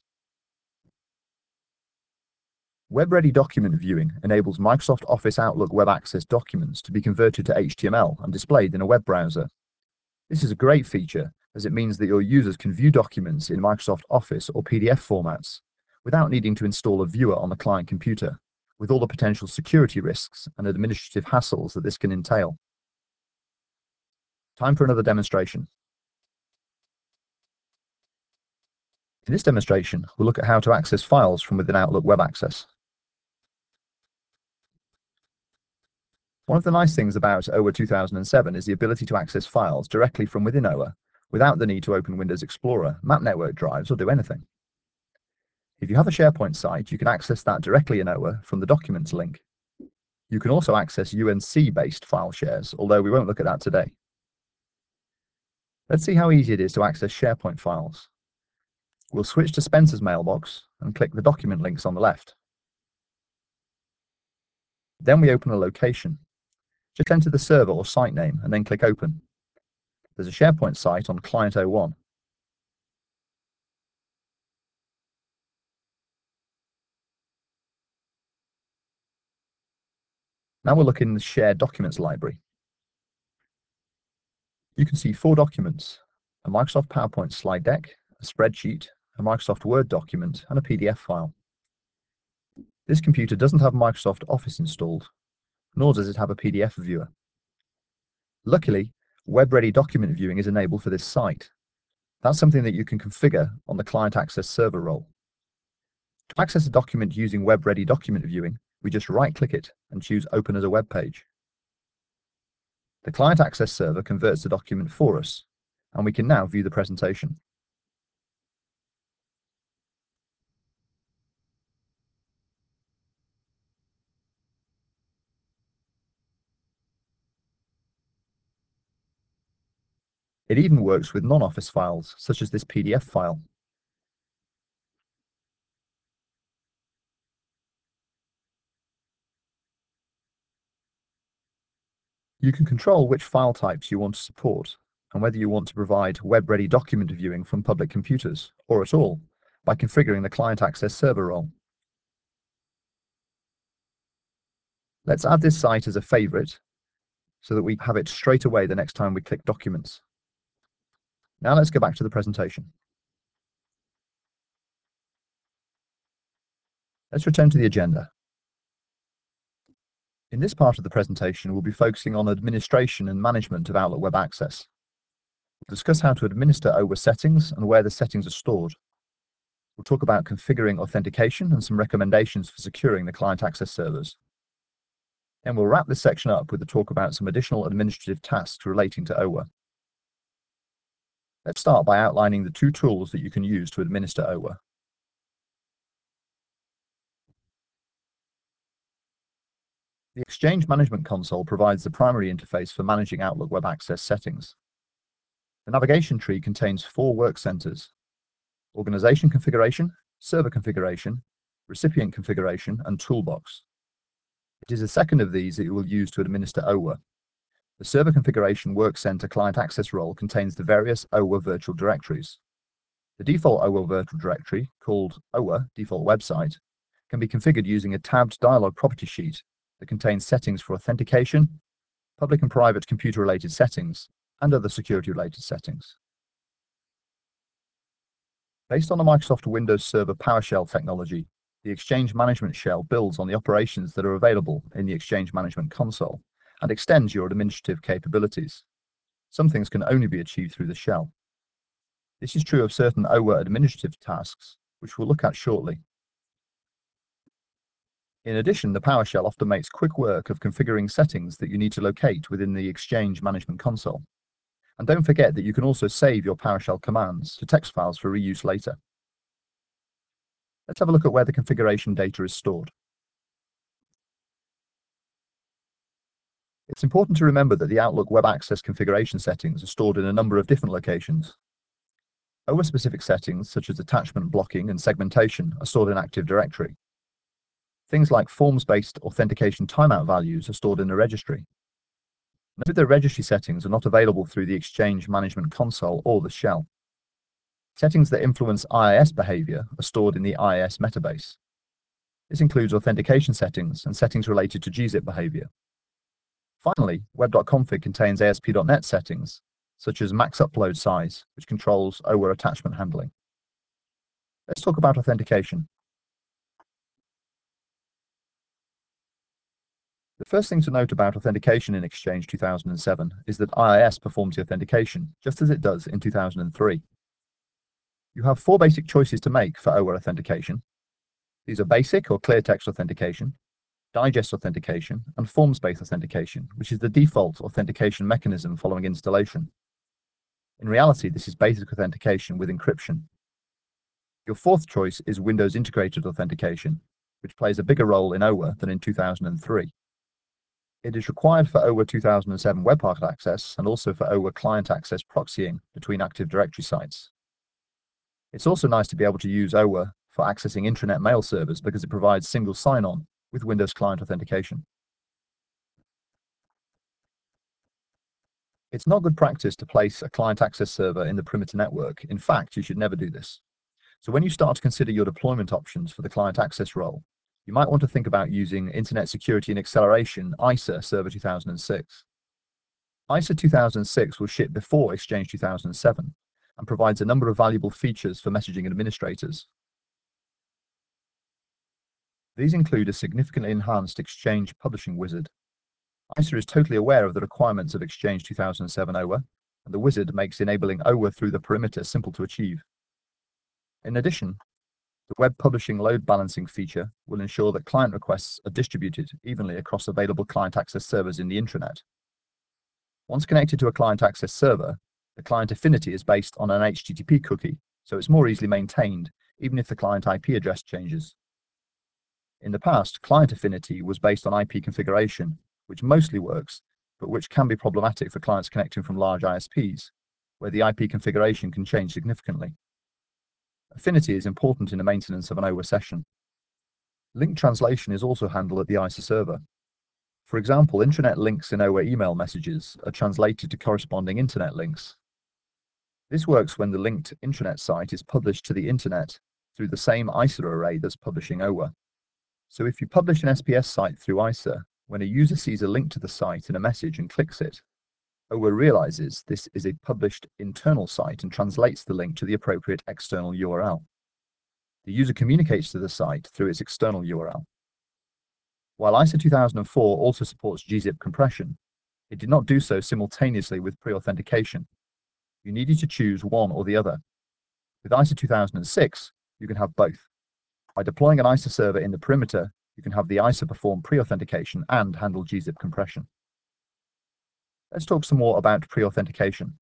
Web-ready document viewing enables Microsoft Office Outlook Web Access documents to be converted to HTML and displayed in a web browser. This is a great feature as it means that your users can view documents in Microsoft Office or PDF formats without needing to install a viewer on the client computer, with all the potential security risks and administrative hassles that this can entail. Time for another demonstration. In this demonstration, we'll look at how to access files from within Outlook Web Access. One of the nice things about OWA 2007 is the ability to access files directly from within OWA without the need to open Windows Explorer, map network drives, or do anything. If you have a SharePoint site, you can access that directly in OWA from the Documents link. You can also access UNC-based file shares, although we won't look at that today. Let's see how easy it is to access SharePoint files. We'll switch to Spencer's mailbox and click the document links on the left. Then we open a location. Just enter the server or site name and then click Open. There's a SharePoint site on Client 01. Now we'll look in the Shared Documents library. You can see 4 documents: a Microsoft PowerPoint slide deck, a spreadsheet, a Microsoft Word document, and a PDF file. This computer doesn't have Microsoft Office installed, nor does it have a PDF viewer. Luckily, web-ready document viewing is enabled for this site. That's something that you can configure on the Client Access Server role. To access a document using web-ready document viewing, We just right-click it and choose Open as a web page. The client access server converts the document for us, and we can now view the presentation. It even works with non-Office files, such as this PDF file. You can control which file types you want to support, and whether you want to provide web-ready document viewing from public computers, or at all, by configuring the client access server role. Let's add this site as a favorite, so that we have it straight away the next time we click Documents. Now let's go back to the presentation. Let's return to the agenda. In this part of the presentation, we'll be focusing on administration and management of Outlook Web Access. We'll discuss how to administer OWA settings and where the settings are stored. We'll talk about configuring authentication and some recommendations for securing the client access servers. And we'll wrap this section up with a talk about some additional administrative tasks relating to OWA. Let's start by outlining the two tools that you can use to administer OWA. The Exchange Management Console provides the primary interface for managing Outlook Web Access settings. The navigation tree contains 4 work centers: Organization Configuration, Server Configuration, Recipient Configuration, and Toolbox. It is the second of these that you will use to administer OWA. The Server Configuration Work Center Client Access role contains the various OWA virtual directories. The default OWA virtual directory, called OWA Default Website, can be configured using a tabbed dialog property sheet that contains settings for authentication, public and private computer-related settings, and other security-related settings. Based on the Microsoft Windows Server PowerShell technology, the Exchange Management Shell builds on the operations that are available in the Exchange Management Console and extends your administrative capabilities. Some things can only be achieved through the shell. This is true of certain OWA administrative tasks, which we'll look at shortly. In addition, the PowerShell often makes quick work of configuring settings that you need to locate within the Exchange Management Console. And don't forget that you can also save your PowerShell commands to text files for reuse later. Let's have a look at where the configuration data is stored. It's important to remember that the Outlook Web Access configuration settings are stored in a number of different locations. OWA-specific settings, such as attachment blocking and segmentation, are stored in Active Directory. Things like forms-based authentication timeout values are stored in a registry. Note that registry settings are not available through the Exchange Management Console or the shell. Settings that influence IIS behavior are stored in the IIS metabase. This includes authentication settings and settings related to gzip behavior. Finally, web.config contains ASP.NET settings, such as max upload size, which controls OWA attachment handling. Let's talk about authentication. The first thing to note about authentication in Exchange 2007 is that IIS performs the authentication, just as it does in 2003. You have 4 basic choices to make for OWA authentication. These are basic or clear text authentication, digest authentication, and forms-based authentication, which is the default authentication mechanism following installation. In reality, this is basic authentication with encryption. Your 4th choice is Windows Integrated Authentication, which plays a bigger role in OWA than in 2003. It is required for OWA 2007 webpacket access and also for OWA client access proxying between Active Directory sites. It's also nice to be able to use OWA for accessing intranet mail servers because it provides single sign-on with Windows client authentication. It's not good practice to place a client access server in the perimeter network. In fact, you should never do this. So when you start to consider your deployment options for the client access role, you might want to think about using Internet Security and Acceleration ISA Server 2006. ISA 2006 was shipped before Exchange 2007 and provides a number of valuable features for messaging administrators. These include a significantly enhanced Exchange publishing wizard. ISA is totally aware of the requirements of Exchange 2007 OWA, and the wizard makes enabling OWA through the perimeter simple to achieve. In addition, The web publishing load balancing feature will ensure that client requests are distributed evenly across available client access servers in the intranet. Once connected to a client access server, the client affinity is based on an HTTP cookie, so it's more easily maintained, even if the client IP address changes. In the past, client affinity was based on IP configuration, which mostly works, but which can be problematic for clients connecting from large ISPs, where the IP configuration can change significantly. Affinity is important in the maintenance of an OWA session. Link translation is also handled at the ISA server. For example, intranet links in OWA email messages are translated to corresponding internet links. This works when the linked intranet site is published to the internet through the same ISA array that's publishing OWA. So if you publish an SPS site through ISA, when a user sees a link to the site in a message and clicks it, OWA realizes this is a published internal site and translates the link to the appropriate external URL. The user communicates to the site through its external URL. While ISA 2004 also supports gzip compression, it did not do so simultaneously with pre-authentication. You needed to choose one or the other. With ISA 2006, you can have both. By deploying an ISA server in the perimeter, you can have the ISA perform pre-authentication and handle gzip compression. Let's talk some more about pre-authentication.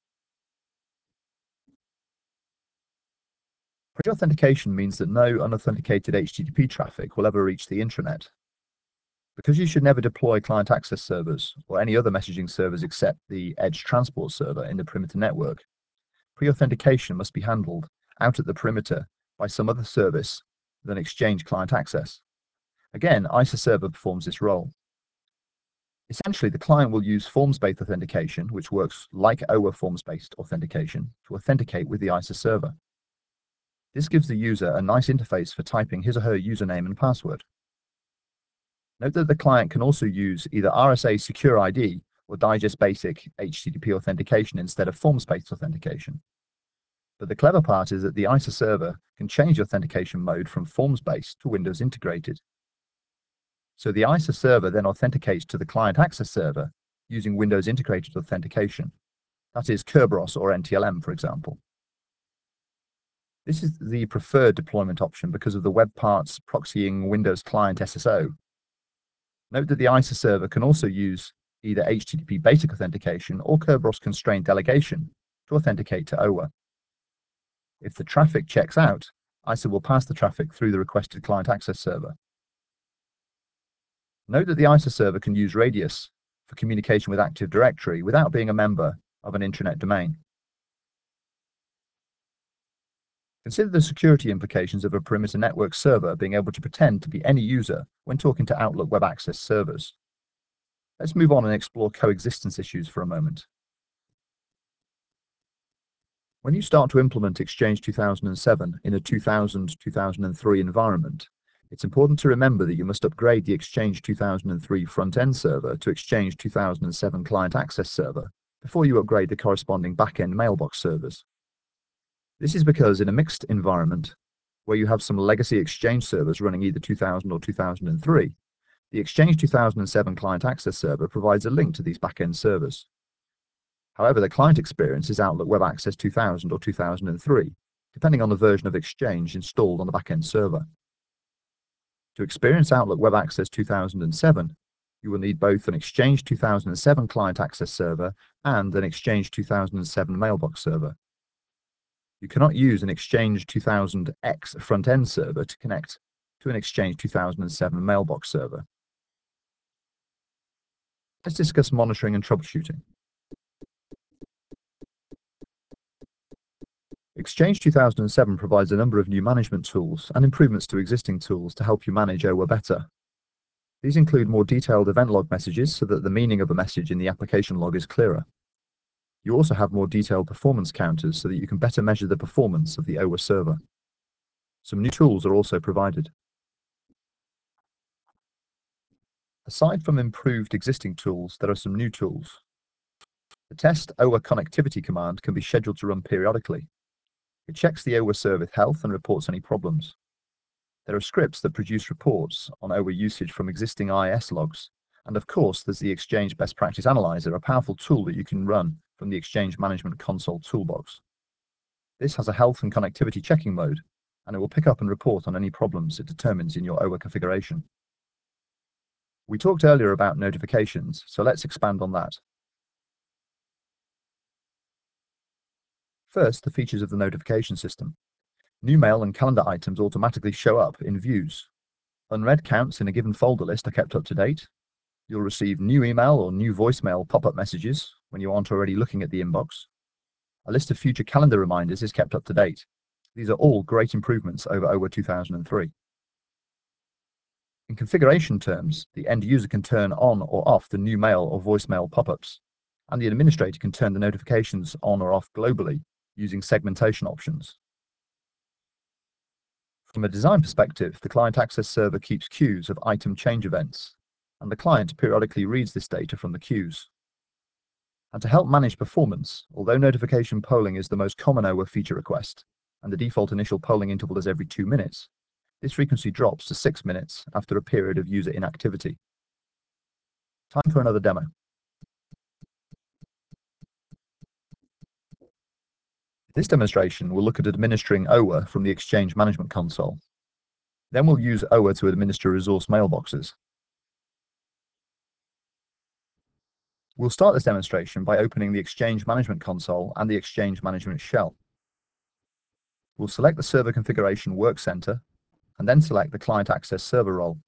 Pre-authentication means that no unauthenticated HTTP traffic will ever reach the intranet. Because you should never deploy client access servers or any other messaging servers except the Edge transport server in the perimeter network, pre-authentication must be handled out at the perimeter by some other service than Exchange client access. Again, ISA server performs this role. Essentially, the client will use forms-based authentication, which works like OWA forms-based authentication, to authenticate with the ISA server. This gives the user a nice interface for typing his or her username and password. Note that the client can also use either RSA Secure ID or Digest Basic HTTP authentication instead of forms-based authentication. But the clever part is that the ISA server can change authentication mode from forms-based to Windows integrated. So the ISA server then authenticates to the client access server using Windows integrated authentication. That is Kerberos or NTLM, for example. This is the preferred deployment option because of the web parts proxying Windows Client SSO. Note that the ISA server can also use either HTTP basic authentication or Kerberos constraint delegation to authenticate to OWA. If the traffic checks out, ISA will pass the traffic through the requested client access server. Note that the ISA server can use Radius for communication with Active Directory without being a member of an intranet domain. Consider the security implications of a perimeter network server being able to pretend to be any user when talking to Outlook Web Access servers. Let's move on and explore coexistence issues for a moment. When you start to implement Exchange 2007 in a 2000-2003 environment, it's important to remember that you must upgrade the Exchange 2003 front-end server to Exchange 2007 client access server before you upgrade the corresponding back-end mailbox servers. This is because in a mixed environment, where you have some legacy Exchange servers running either 2000 or 2003, the Exchange 2007 client access server provides a link to these back-end servers. However, the client experience is Outlook Web Access 2000 or 2003, depending on the version of Exchange installed on the back-end server. To experience Outlook Web Access 2007, you will need both an Exchange 2007 client access server and an Exchange 2007 mailbox server. You cannot use an Exchange 2000X front-end server to connect to an Exchange 2007 mailbox server. Let's discuss monitoring and troubleshooting. Exchange 2007 provides a number of new management tools and improvements to existing tools to help you manage OWA better. These include more detailed event log messages so that the meaning of a message in the application log is clearer. You also have more detailed performance counters so that you can better measure the performance of the OWA server. Some new tools are also provided. Aside from improved existing tools, there are some new tools. The test OWA connectivity command can be scheduled to run periodically. It checks the OWA server health and reports any problems. There are scripts that produce reports on OWA usage from existing IIS logs. And of course, there's the Exchange Best Practice Analyzer, a powerful tool that you can run from the Exchange Management Console toolbox. This has a health and connectivity checking mode and it will pick up and report on any problems it determines in your OWA configuration. We talked earlier about notifications, so let's expand on that. First, the features of the notification system. New mail and calendar items automatically show up in views. Unread counts in a given folder list are kept up to date. You'll receive new email or new voicemail pop-up messages when you aren't already looking at the inbox. A list of future calendar reminders is kept up to date. These are all great improvements over OWA 2003. In configuration terms, the end user can turn on or off the new mail or voicemail pop-ups, and the administrator can turn the notifications on or off globally using segmentation options. From a design perspective, the client access server keeps queues of item change events, and the client periodically reads this data from the queues. And to help manage performance, although notification polling is the most common OWA feature request, and the default initial polling interval is every 2 minutes, this frequency drops to 6 minutes after a period of user inactivity. Time for another demo. This demonstration will look at administering OWA from the Exchange Management Console. Then we'll use OWA to administer resource mailboxes. We'll start this demonstration by opening the Exchange Management Console and the Exchange Management Shell. We'll select the Server Configuration Work Center and then select the Client Access Server role.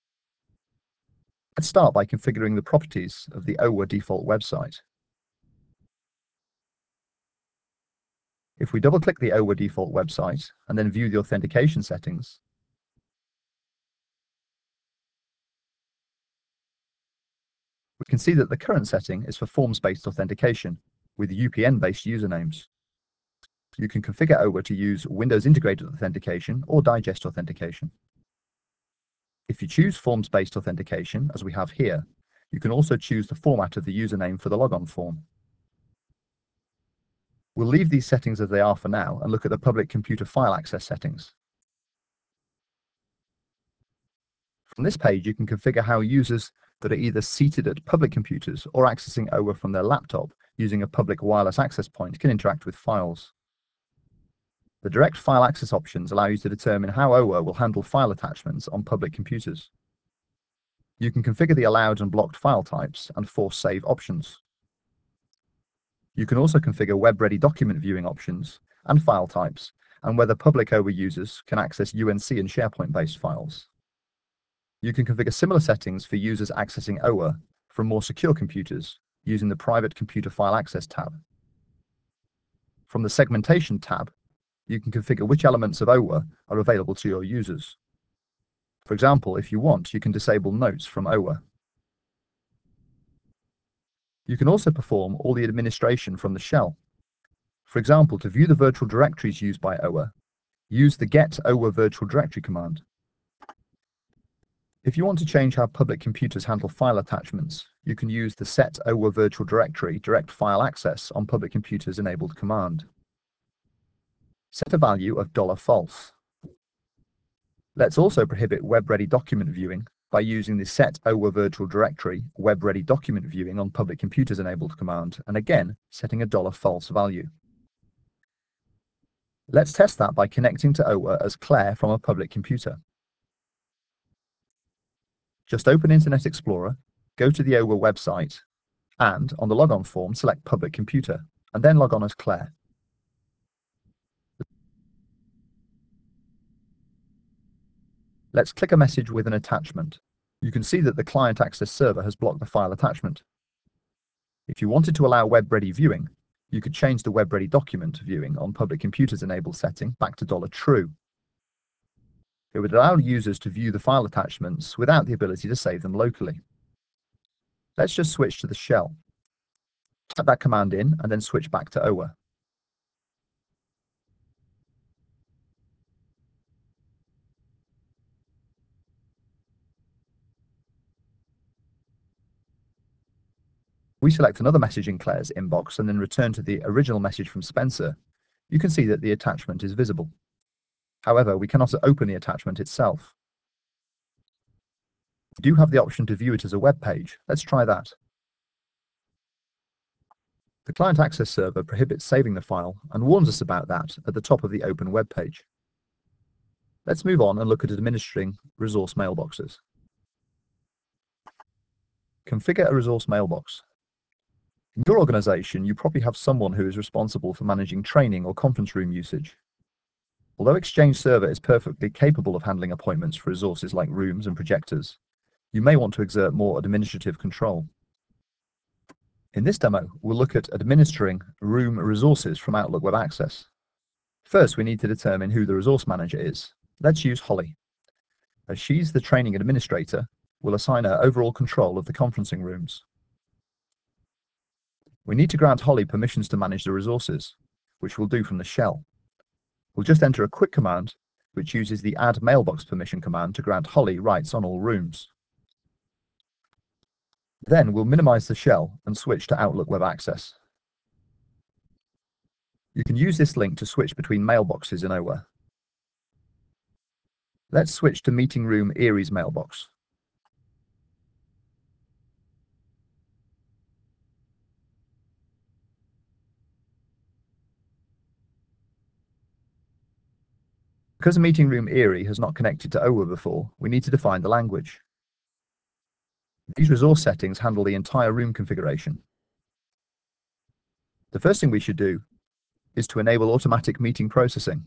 Let's start by configuring the properties of the OWA default website. If we double-click the OWA default website and then view the authentication settings, we can see that the current setting is for forms-based authentication with UPN-based usernames. You can configure OWA to use Windows Integrated Authentication or Digest Authentication. If you choose forms-based authentication, as we have here, you can also choose the format of the username for the logon form. We'll leave these settings as they are for now and look at the public computer file access settings. From this page, you can configure how users that are either seated at public computers or accessing OWA from their laptop using a public wireless access point can interact with files. The direct file access options allow you to determine how OWA will handle file attachments on public computers. You can configure the allowed and blocked file types and force save options. You can also configure web-ready document viewing options and file types, and whether public OWA users can access UNC and SharePoint-based files. You can configure similar settings for users accessing OWA from more secure computers using the Private Computer File Access tab. From the Segmentation tab, you can configure which elements of OWA are available to your users. For example, if you want, you can disable notes from OWA. You can also perform all the administration from the shell. For example, to view the virtual directories used by OWA, use the get OWA virtual directory command. If you want to change how public computers handle file attachments, you can use the set OWA virtual directory direct file access on public computers enabled command. Set a value of $false. Let's also prohibit web-ready document viewing by using the set OWA virtual directory web-ready document viewing on public computers enabled command, and again setting a $false value. Let's test that by connecting to OWA as Claire from a public computer. Just open Internet Explorer, go to the OWA website, and on the logon form select Public Computer, and then log on as Claire. Let's click a message with an attachment. You can see that the Client Access Server has blocked the file attachment. If you wanted to allow web-ready viewing, you could change the web-ready document viewing on public computers enabled setting back to $true. It would allow users to view the file attachments without the ability to save them locally. Let's just switch to the shell. Type that command in and then switch back to OWA. We select another message in Claire's inbox and then return to the original message from Spencer. You can see that the attachment is visible. However, we cannot open the attachment itself. We do have the option to view it as a web page. Let's try that. The Client Access Server prohibits saving the file and warns us about that at the top of the Open web page. Let's move on and look at administering resource mailboxes. Configure a resource mailbox. In your organization, you probably have someone who is responsible for managing training or conference room usage. Although Exchange Server is perfectly capable of handling appointments for resources like rooms and projectors, you may want to exert more administrative control. In this demo, we'll look at administering room resources from Outlook Web Access. First, we need to determine who the resource manager is. Let's use Holly. As she's the training administrator, we'll assign her overall control of the conferencing rooms. We need to grant Holly permissions to manage the resources, which we'll do from the shell. We'll just enter a quick command, which uses the add mailbox permission command to grant Holly rights on all rooms. Then we'll minimize the shell and switch to Outlook Web Access. You can use this link to switch between mailboxes in OWare. Let's switch to Meeting Room Erie's mailbox. Because Meeting Room Erie has not connected to OWare before, we need to define the language. These resource settings handle the entire room configuration. The first thing we should do is to enable automatic meeting processing.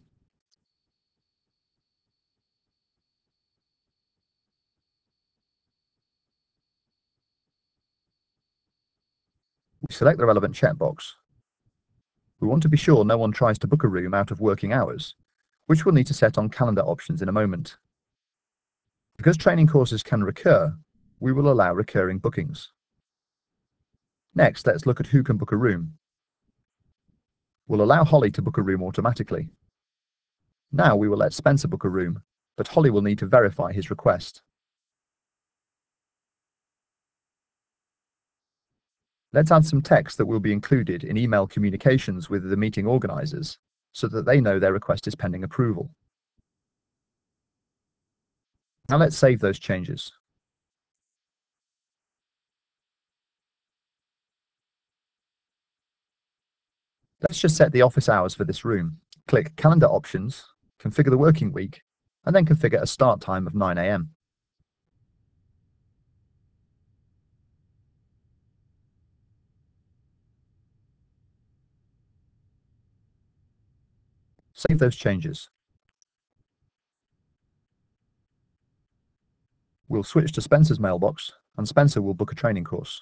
We select the relevant checkbox. We want to be sure no one tries to book a room out of working hours, which we'll need to set on calendar options in a moment. Because training courses can recur, we will allow recurring bookings. Next, let's look at who can book a room. We'll allow Holly to book a room automatically. Now we will let Spencer book a room, but Holly will need to verify his request. Let's add some text that will be included in email communications with the meeting organizers so that they know their request is pending approval. Now let's save those changes. Let's just set the office hours for this room. Click Calendar Options, configure the working week, and then configure a start time of 9 a.m. Save those changes. We'll switch to Spencer's mailbox, and Spencer will book a training course.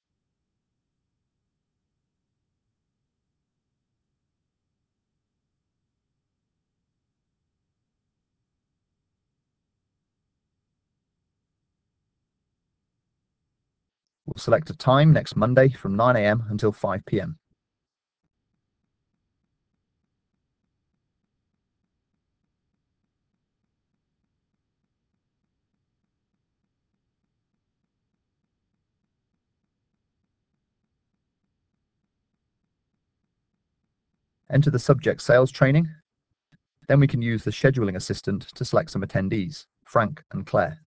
We'll select a time next Monday from 9 a.m. until 5 p.m. Enter the subject sales training. Then we can use the scheduling assistant to select some attendees, Frank and Claire.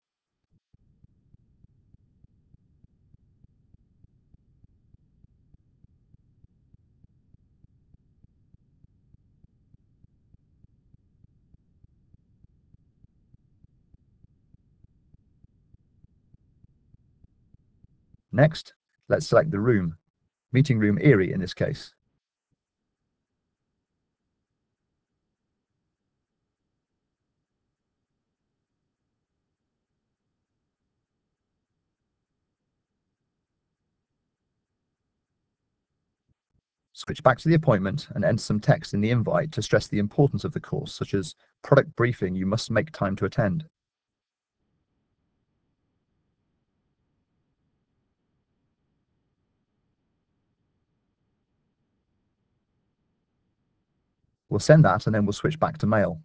Next, let's select the room, Meeting Room Erie in this case. Switch back to the appointment and enter some text in the invite to stress the importance of the course, such as product briefing you must make time to attend. We'll send that and then we'll switch back to mail.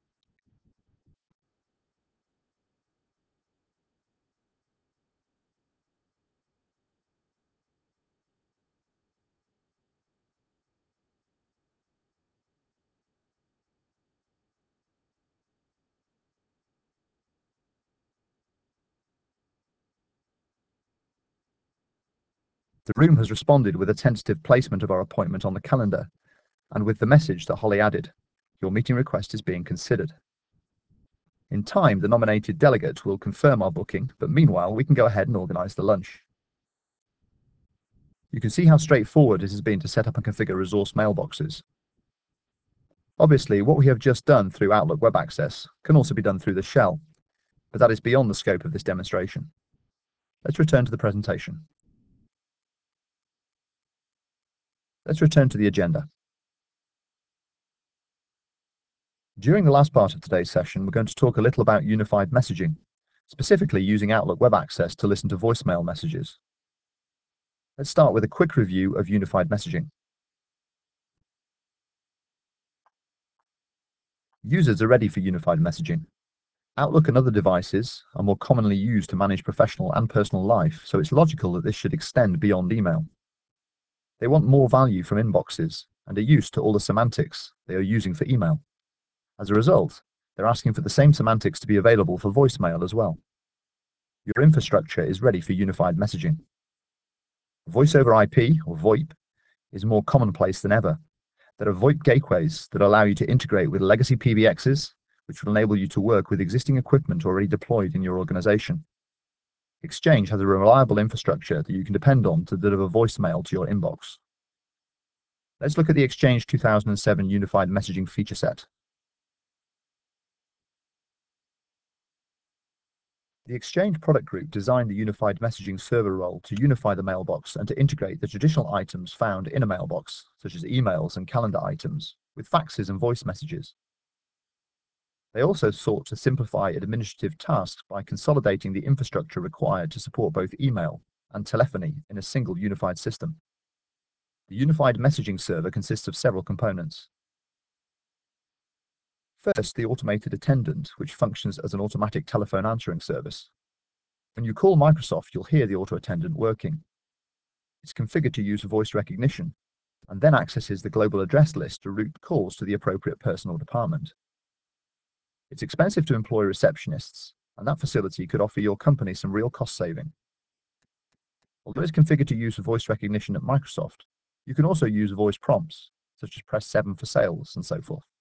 The room has responded with a tentative placement of our appointment on the calendar and with the message that Holly added, your meeting request is being considered. In time, the nominated delegate will confirm our booking, but meanwhile, we can go ahead and organize the lunch. You can see how straightforward it has been to set up and configure resource mailboxes. Obviously, what we have just done through Outlook Web Access can also be done through the shell, but that is beyond the scope of this demonstration. Let's return to the presentation. Let's return to the agenda. During the last part of today's session, we're going to talk a little about unified messaging, specifically using Outlook Web Access to listen to voicemail messages. Let's start with a quick review of unified messaging. Users are ready for unified messaging. Outlook and other devices are more commonly used to manage professional and personal life, so it's logical that this should extend beyond email. They want more value from inboxes and are used to all the semantics they are using for email. As a result, they're asking for the same semantics to be available for voicemail as well. Your infrastructure is ready for unified messaging. Voice over IP, or VoIP, is more commonplace than ever. There are VoIP gateways that allow you to integrate with legacy PBXs, which will enable you to work with existing equipment already deployed in your organization. Exchange has a reliable infrastructure that you can depend on to deliver voicemail to your inbox. Let's look at the Exchange 2007 Unified Messaging feature set. The Exchange product group designed the unified messaging server role to unify the mailbox and to integrate the traditional items found in a mailbox, such as emails and calendar items, with faxes and voice messages. They also sought to simplify administrative tasks by consolidating the infrastructure required to support both email and telephony in a single unified system. The unified messaging server consists of several components. First, the automated attendant, which functions as an automatic telephone answering service. When you call Microsoft, you'll hear the auto attendant working. It's configured to use voice recognition and then accesses the global address list to route calls to the appropriate person or department. It's expensive to employ receptionists, and that facility could offer your company some real cost saving. Although it's configured to use voice recognition at Microsoft, you can also use voice prompts, such as press 7 for sales and so forth.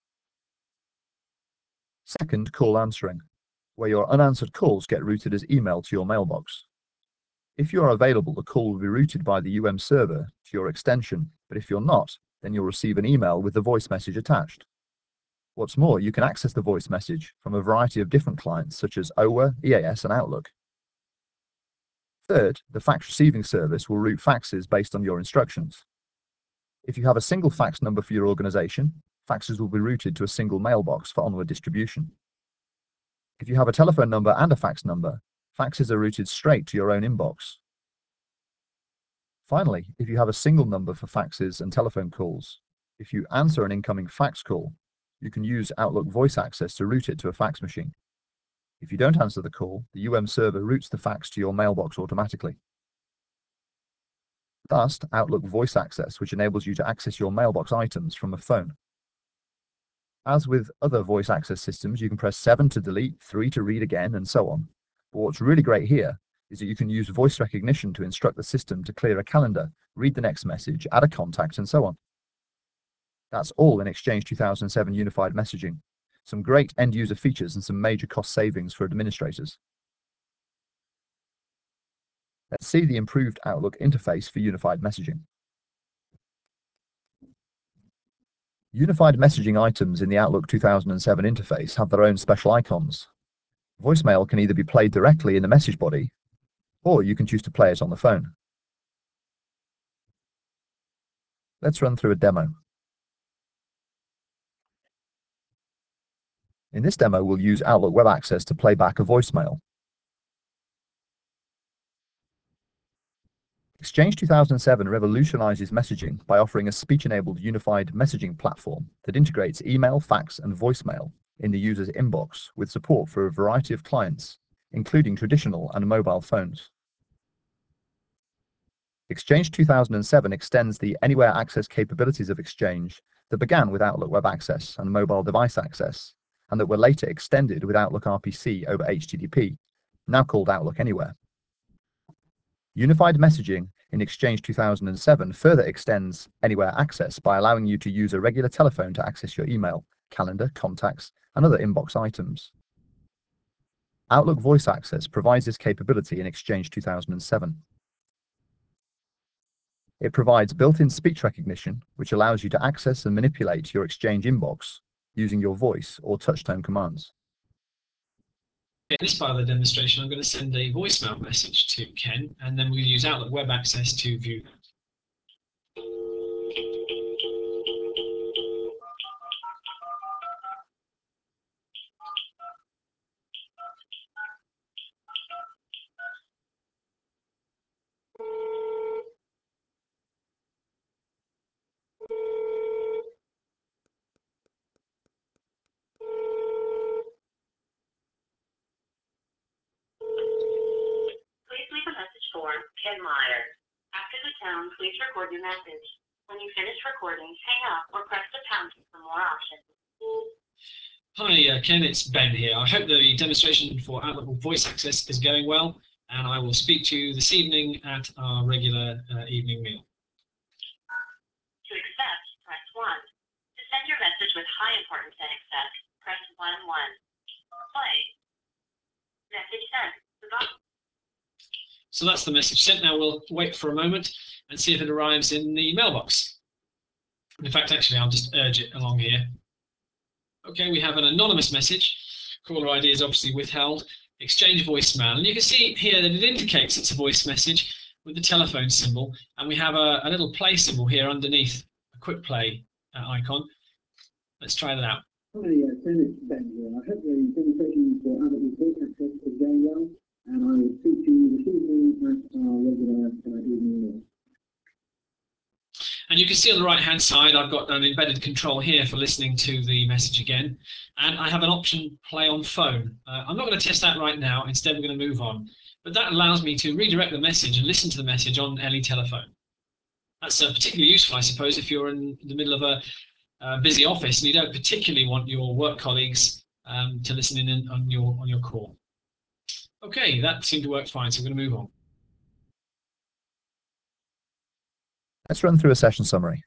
Second, call answering, where your unanswered calls get routed as email to your mailbox. If you are available, the call will be routed by the server to your extension, but if you're not, then you'll receive an email with the voice message attached. What's more, you can access the voice message from a variety of different clients, such as OWA, EAS, and Outlook. Third, the fax receiving service will route faxes based on your instructions. If you have a single fax number for your organization, faxes will be routed to a single mailbox for onward distribution. If you have a telephone number and a fax number, faxes are routed straight to your own inbox. Finally, if you have a single number for faxes and telephone calls, if you answer an incoming fax call, you can use Outlook Voice Access to route it to a fax machine. If you don't answer the call, the server routes the fax to your mailbox automatically. Last, Outlook Voice Access, which enables you to access your mailbox items from a phone. As with other voice access systems, you can press 7 to delete, 3 to read again, and so on. But what's really great here is that you can use voice recognition to instruct the system to clear a calendar, read the next message, add a contact, and so on. That's all in Exchange 2007 Unified Messaging. Some great end-user features and some major cost savings for administrators. Let's see the improved Outlook interface for unified messaging. Unified messaging items in the Outlook 2007 interface have their own special icons. Voicemail can either be played directly in the message body, or you can choose to play it on the phone. Let's run through a demo. In this demo, we'll use Outlook Web Access to play back a voicemail. Exchange 2007 revolutionizes messaging by offering a speech-enabled unified messaging platform that integrates email, fax, and voicemail in the user's inbox with support for a variety of clients, including traditional and mobile phones. Exchange 2007 extends the anywhere access capabilities of Exchange that began with Outlook Web Access and mobile device access, and that were later extended with Outlook RPC over HTTP, now called Outlook Anywhere. Unified messaging in Exchange 2007 further extends anywhere access by allowing you to use a regular telephone to access your email, calendar, contacts, and other inbox items. Outlook Voice Access provides this capability in Exchange 2007. It provides built-in speech recognition, which allows you to access and manipulate your Exchange inbox using your voice or touch-tone commands. In this part of the demonstration, I'm going to send a voicemail message to Ken, and then we'll use Outlook Web Access to view that. Please leave a message for Ken Meyer. After the tone, please record your message. When you finish recording, hang up or press the pound key for more options. Hi, Ken, it's Ben here. I hope the demonstration for Outlook Voice Access is going well, and I will speak to you this evening at our regular evening meal. To accept, press 1. To send your message with high importance and accept, press 1. Play. Message sent. So that's the message sent. Now we'll wait for a moment and see if it arrives in the mailbox. In fact, actually, I'll just urge it along here. Okay, we have an anonymous message. Caller ID is obviously withheld. Exchange voicemail. And you can see here that it indicates it's a voice message with the telephone symbol. And we have a little play symbol here underneath, a quick play icon. Let's try that out. Hi, Ken, it's Ben here. I hope the demonstration for Outlook Voice Access is going well, and I will speak to you this evening at our regular evening meal. And you can see on the right-hand side, I've got an embedded control here for listening to the message again. And I have an option play on phone. I'm not going to test that right now. Instead, we're going to move on. But that allows me to redirect the message and listen to the message on any telephone. That's particularly useful, I suppose, if you're in the middle of a busy office and you don't particularly want your work colleagues to listen in on your call. Okay, that seemed to work fine, so we're going to move on. Let's run through a session summary.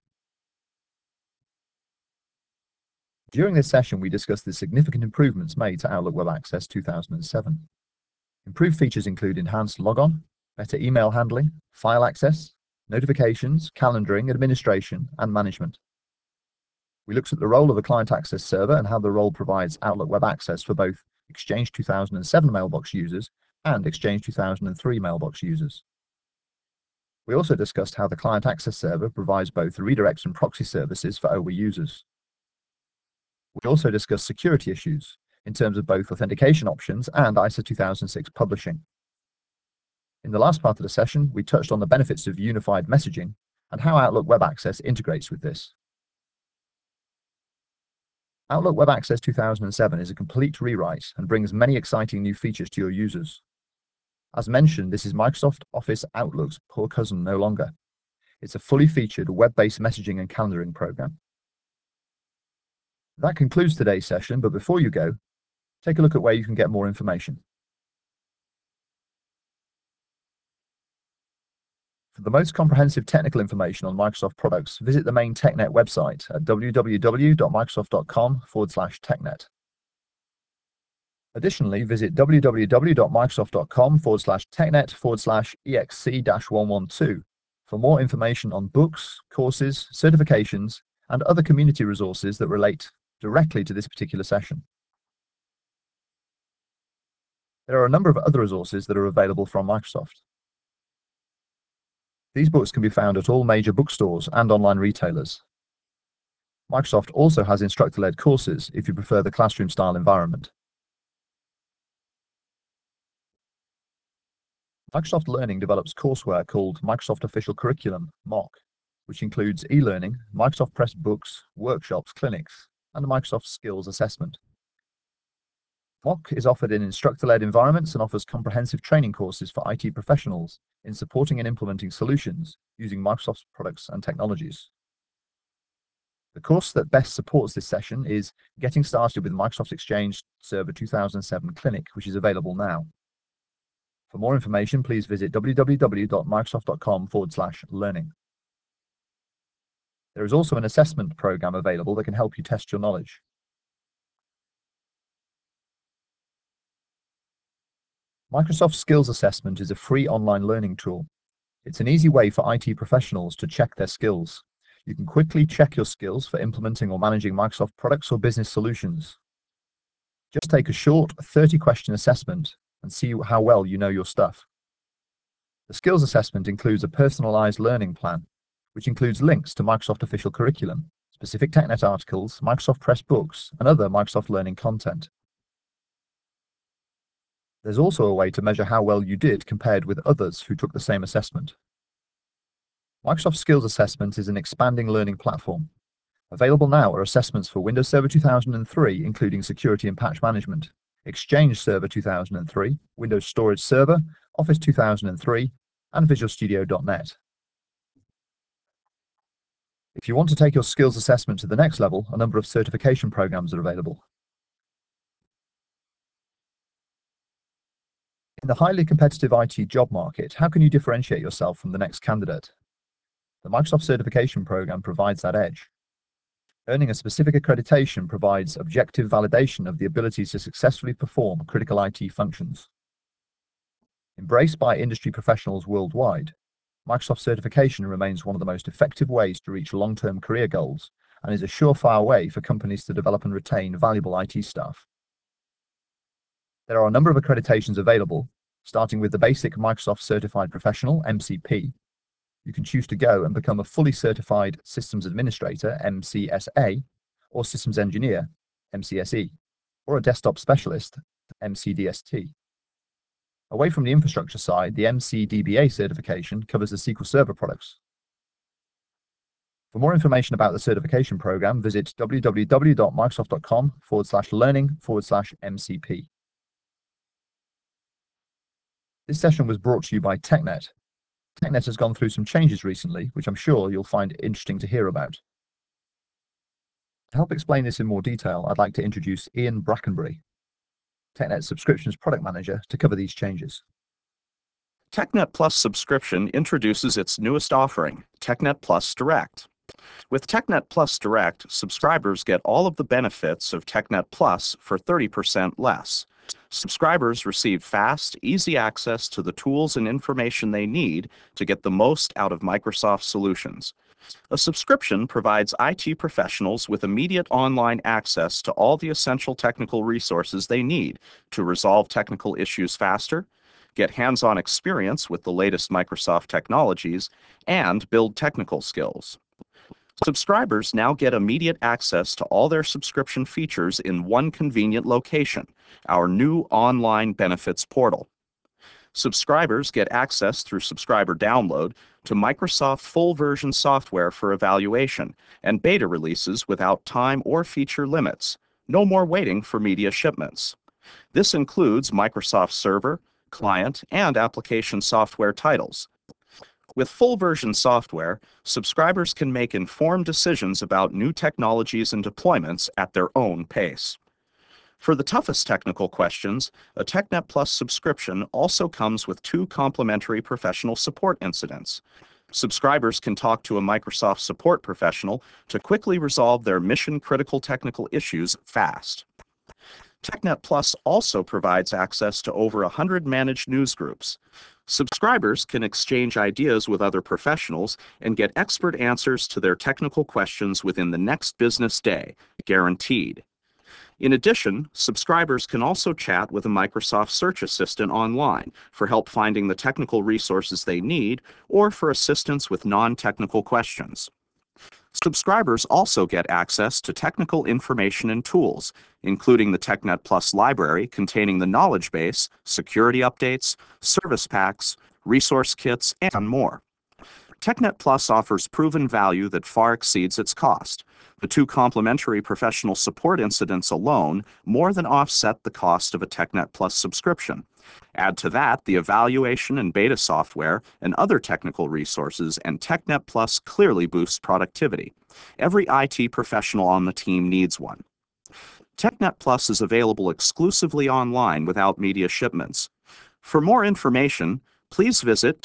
During this session, we discussed the significant improvements made to Outlook Web Access 2007. Improved features include enhanced logon, better email handling, file access, notifications, calendaring, administration, and management. We looked at the role of the client access server and how the role provides Outlook Web Access for both Exchange 2007 mailbox users and Exchange 2003 mailbox users. We also discussed how the client access server provides both redirects and proxy services for OWA users. We also discussed security issues in terms of both authentication options and ISO 2006 publishing. In the last part of the session, we touched on the benefits of unified messaging and how Outlook Web Access integrates with this. Outlook Web Access 2007 is a complete rewrite and brings many exciting new features to your users. As mentioned, this is Microsoft Office Outlook's poor cousin no longer. It's a fully featured web-based messaging and calendaring program. That concludes today's session, but before you go, take a look at where you can get more information. For the most comprehensive technical information on Microsoft products, visit the main TechNet website at www.microsoft.com/technet. Additionally, visit www.microsoft.com/technet/exc-112 for more information on books, courses, certifications, and other community resources that relate directly to this particular session. There are a number of other resources that are available from Microsoft. These books can be found at all major bookstores and online retailers. Microsoft also has instructor-led courses if you prefer the classroom-style environment. Microsoft Learning develops courseware called Microsoft Official Curriculum, MOC, which includes e-learning, Microsoft Press books, workshops, clinics, and Microsoft Skills Assessment. MOC is offered in instructor-led environments and offers comprehensive training courses for IT professionals in supporting and implementing solutions using Microsoft's products and technologies. The course that best supports this session is Getting Started with Microsoft Exchange Server 2007 Clinic, which is available now. For more information, please visit www.microsoft.com/learning. There is also an assessment program available that can help you test your knowledge. Microsoft Skills Assessment is a free online learning tool. It's an easy way for IT professionals to check their skills. You can quickly check your skills for implementing or managing Microsoft products or business solutions. Just take a short 30-question assessment and see how well you know your stuff. The skills assessment includes a personalized learning plan, which includes links to Microsoft official curriculum, specific TechNet articles, Microsoft Press books, and other Microsoft learning content. There's also a way to measure how well you did compared with others who took the same assessment. Microsoft Skills Assessment is an expanding learning platform. Available now are assessments for Windows Server 2003, including security and patch management, Exchange Server 2003, Windows Storage Server, Office 2003, and Visual Studio.NET. If you want to take your skills assessment to the next level, a number of certification programs are available. In the highly competitive IT job market, how can you differentiate yourself from the next candidate? The Microsoft Certification Program provides that edge. Earning a specific accreditation provides objective validation of the ability to successfully perform critical IT functions. Embraced by industry professionals worldwide, Microsoft certification remains one of the most effective ways to reach long-term career goals and is a surefire way for companies to develop and retain valuable IT staff. There are a number of accreditations available, starting with the basic Microsoft Certified Professional, MCP. You can choose to go and become a fully certified Systems Administrator, MCSA, or Systems Engineer, MCSE, or a Desktop Specialist, MCDST. Away from the infrastructure side, the MCDBA certification covers the SQL Server products. For more information about the certification program, visit www.microsoft.com/learning/MCP. This session was brought to you by TechNet. TechNet has gone through some changes recently, which I'm sure you'll find interesting to hear about. To help explain this in more detail, I'd like to introduce Ian Brackenbury, TechNet Subscriptions Product Manager, to cover these changes. TechNet Plus subscription introduces its newest offering, TechNet Plus Direct. With TechNet Plus Direct, subscribers get all of the benefits of TechNet Plus for 30% less. Subscribers receive fast, easy access to the tools and information they need to get the most out of Microsoft solutions. A subscription provides IT professionals with immediate online access to all the essential technical resources they need to resolve technical issues faster, get hands-on experience with the latest Microsoft technologies, and build technical skills. Subscribers now get immediate access to all their subscription features in one convenient location, our new online benefits portal. Subscribers get access through subscriber download to Microsoft full version software for evaluation and beta releases without time or feature limits. No more waiting for media shipments. This includes Microsoft Server, client, and application software titles. With full version software, subscribers can make informed decisions about new technologies and deployments at their own pace. For the toughest technical questions, a TechNet Plus subscription also comes with 2 complimentary professional support incidents. Subscribers can talk to a Microsoft support professional to quickly resolve their mission-critical technical issues fast. TechNet Plus also provides access to over 100 managed news groups. Subscribers can exchange ideas with other professionals and get expert answers to their technical questions within the next business day, guaranteed. In addition, subscribers can also chat with a Microsoft Search Assistant online for help finding the technical resources they need or for assistance with non-technical questions. Subscribers also get access to technical information and tools, including the TechNet Plus library containing the knowledge base, security updates, service packs, resource kits, and more. TechNet Plus offers proven value that far exceeds its cost. The 2 complimentary professional support incidents alone more than offset the cost of a TechNet Plus subscription. Add to that the evaluation and beta software and other technical resources, and TechNet Plus clearly boosts productivity. Every IT professional on the team needs one. TechNet Plus is available exclusively online without media shipments. For more information, please visit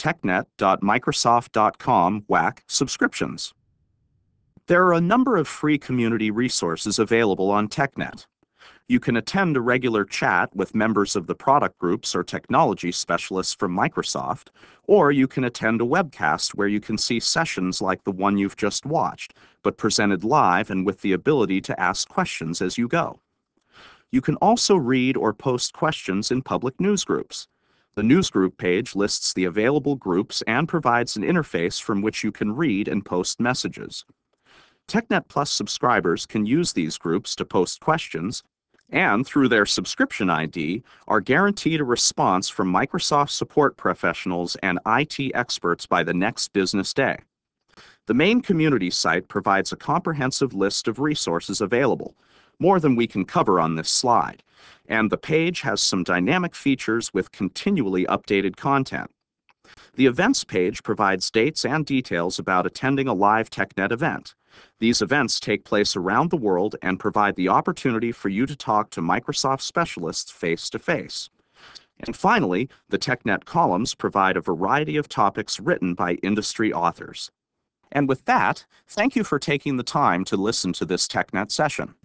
technet.microsoft.com/subscriptions. There are a number of free community resources available on TechNet. You can attend a regular chat with members of the product groups or technology specialists from Microsoft, or you can attend a webcast where you can see sessions like the one you've just watched, but presented live and with the ability to ask questions as you go. You can also read or post questions in public news groups. The newsgroup page lists the available groups and provides an interface from which you can read and post messages. TechNet Plus subscribers can use these groups to post questions, and through their subscription ID, are guaranteed a response from Microsoft support professionals and IT experts by the next business day. The main community site provides a comprehensive list of resources available, more than we can cover on this slide, and the page has some dynamic features with continually updated content. The events page provides dates and details about attending a live TechNet event. These events take place around the world and provide the opportunity for you to talk to Microsoft specialists face-to-face. And finally, the TechNet columns provide a variety of topics written by industry authors. And with that, thank you for taking the time to listen to this TechNet session.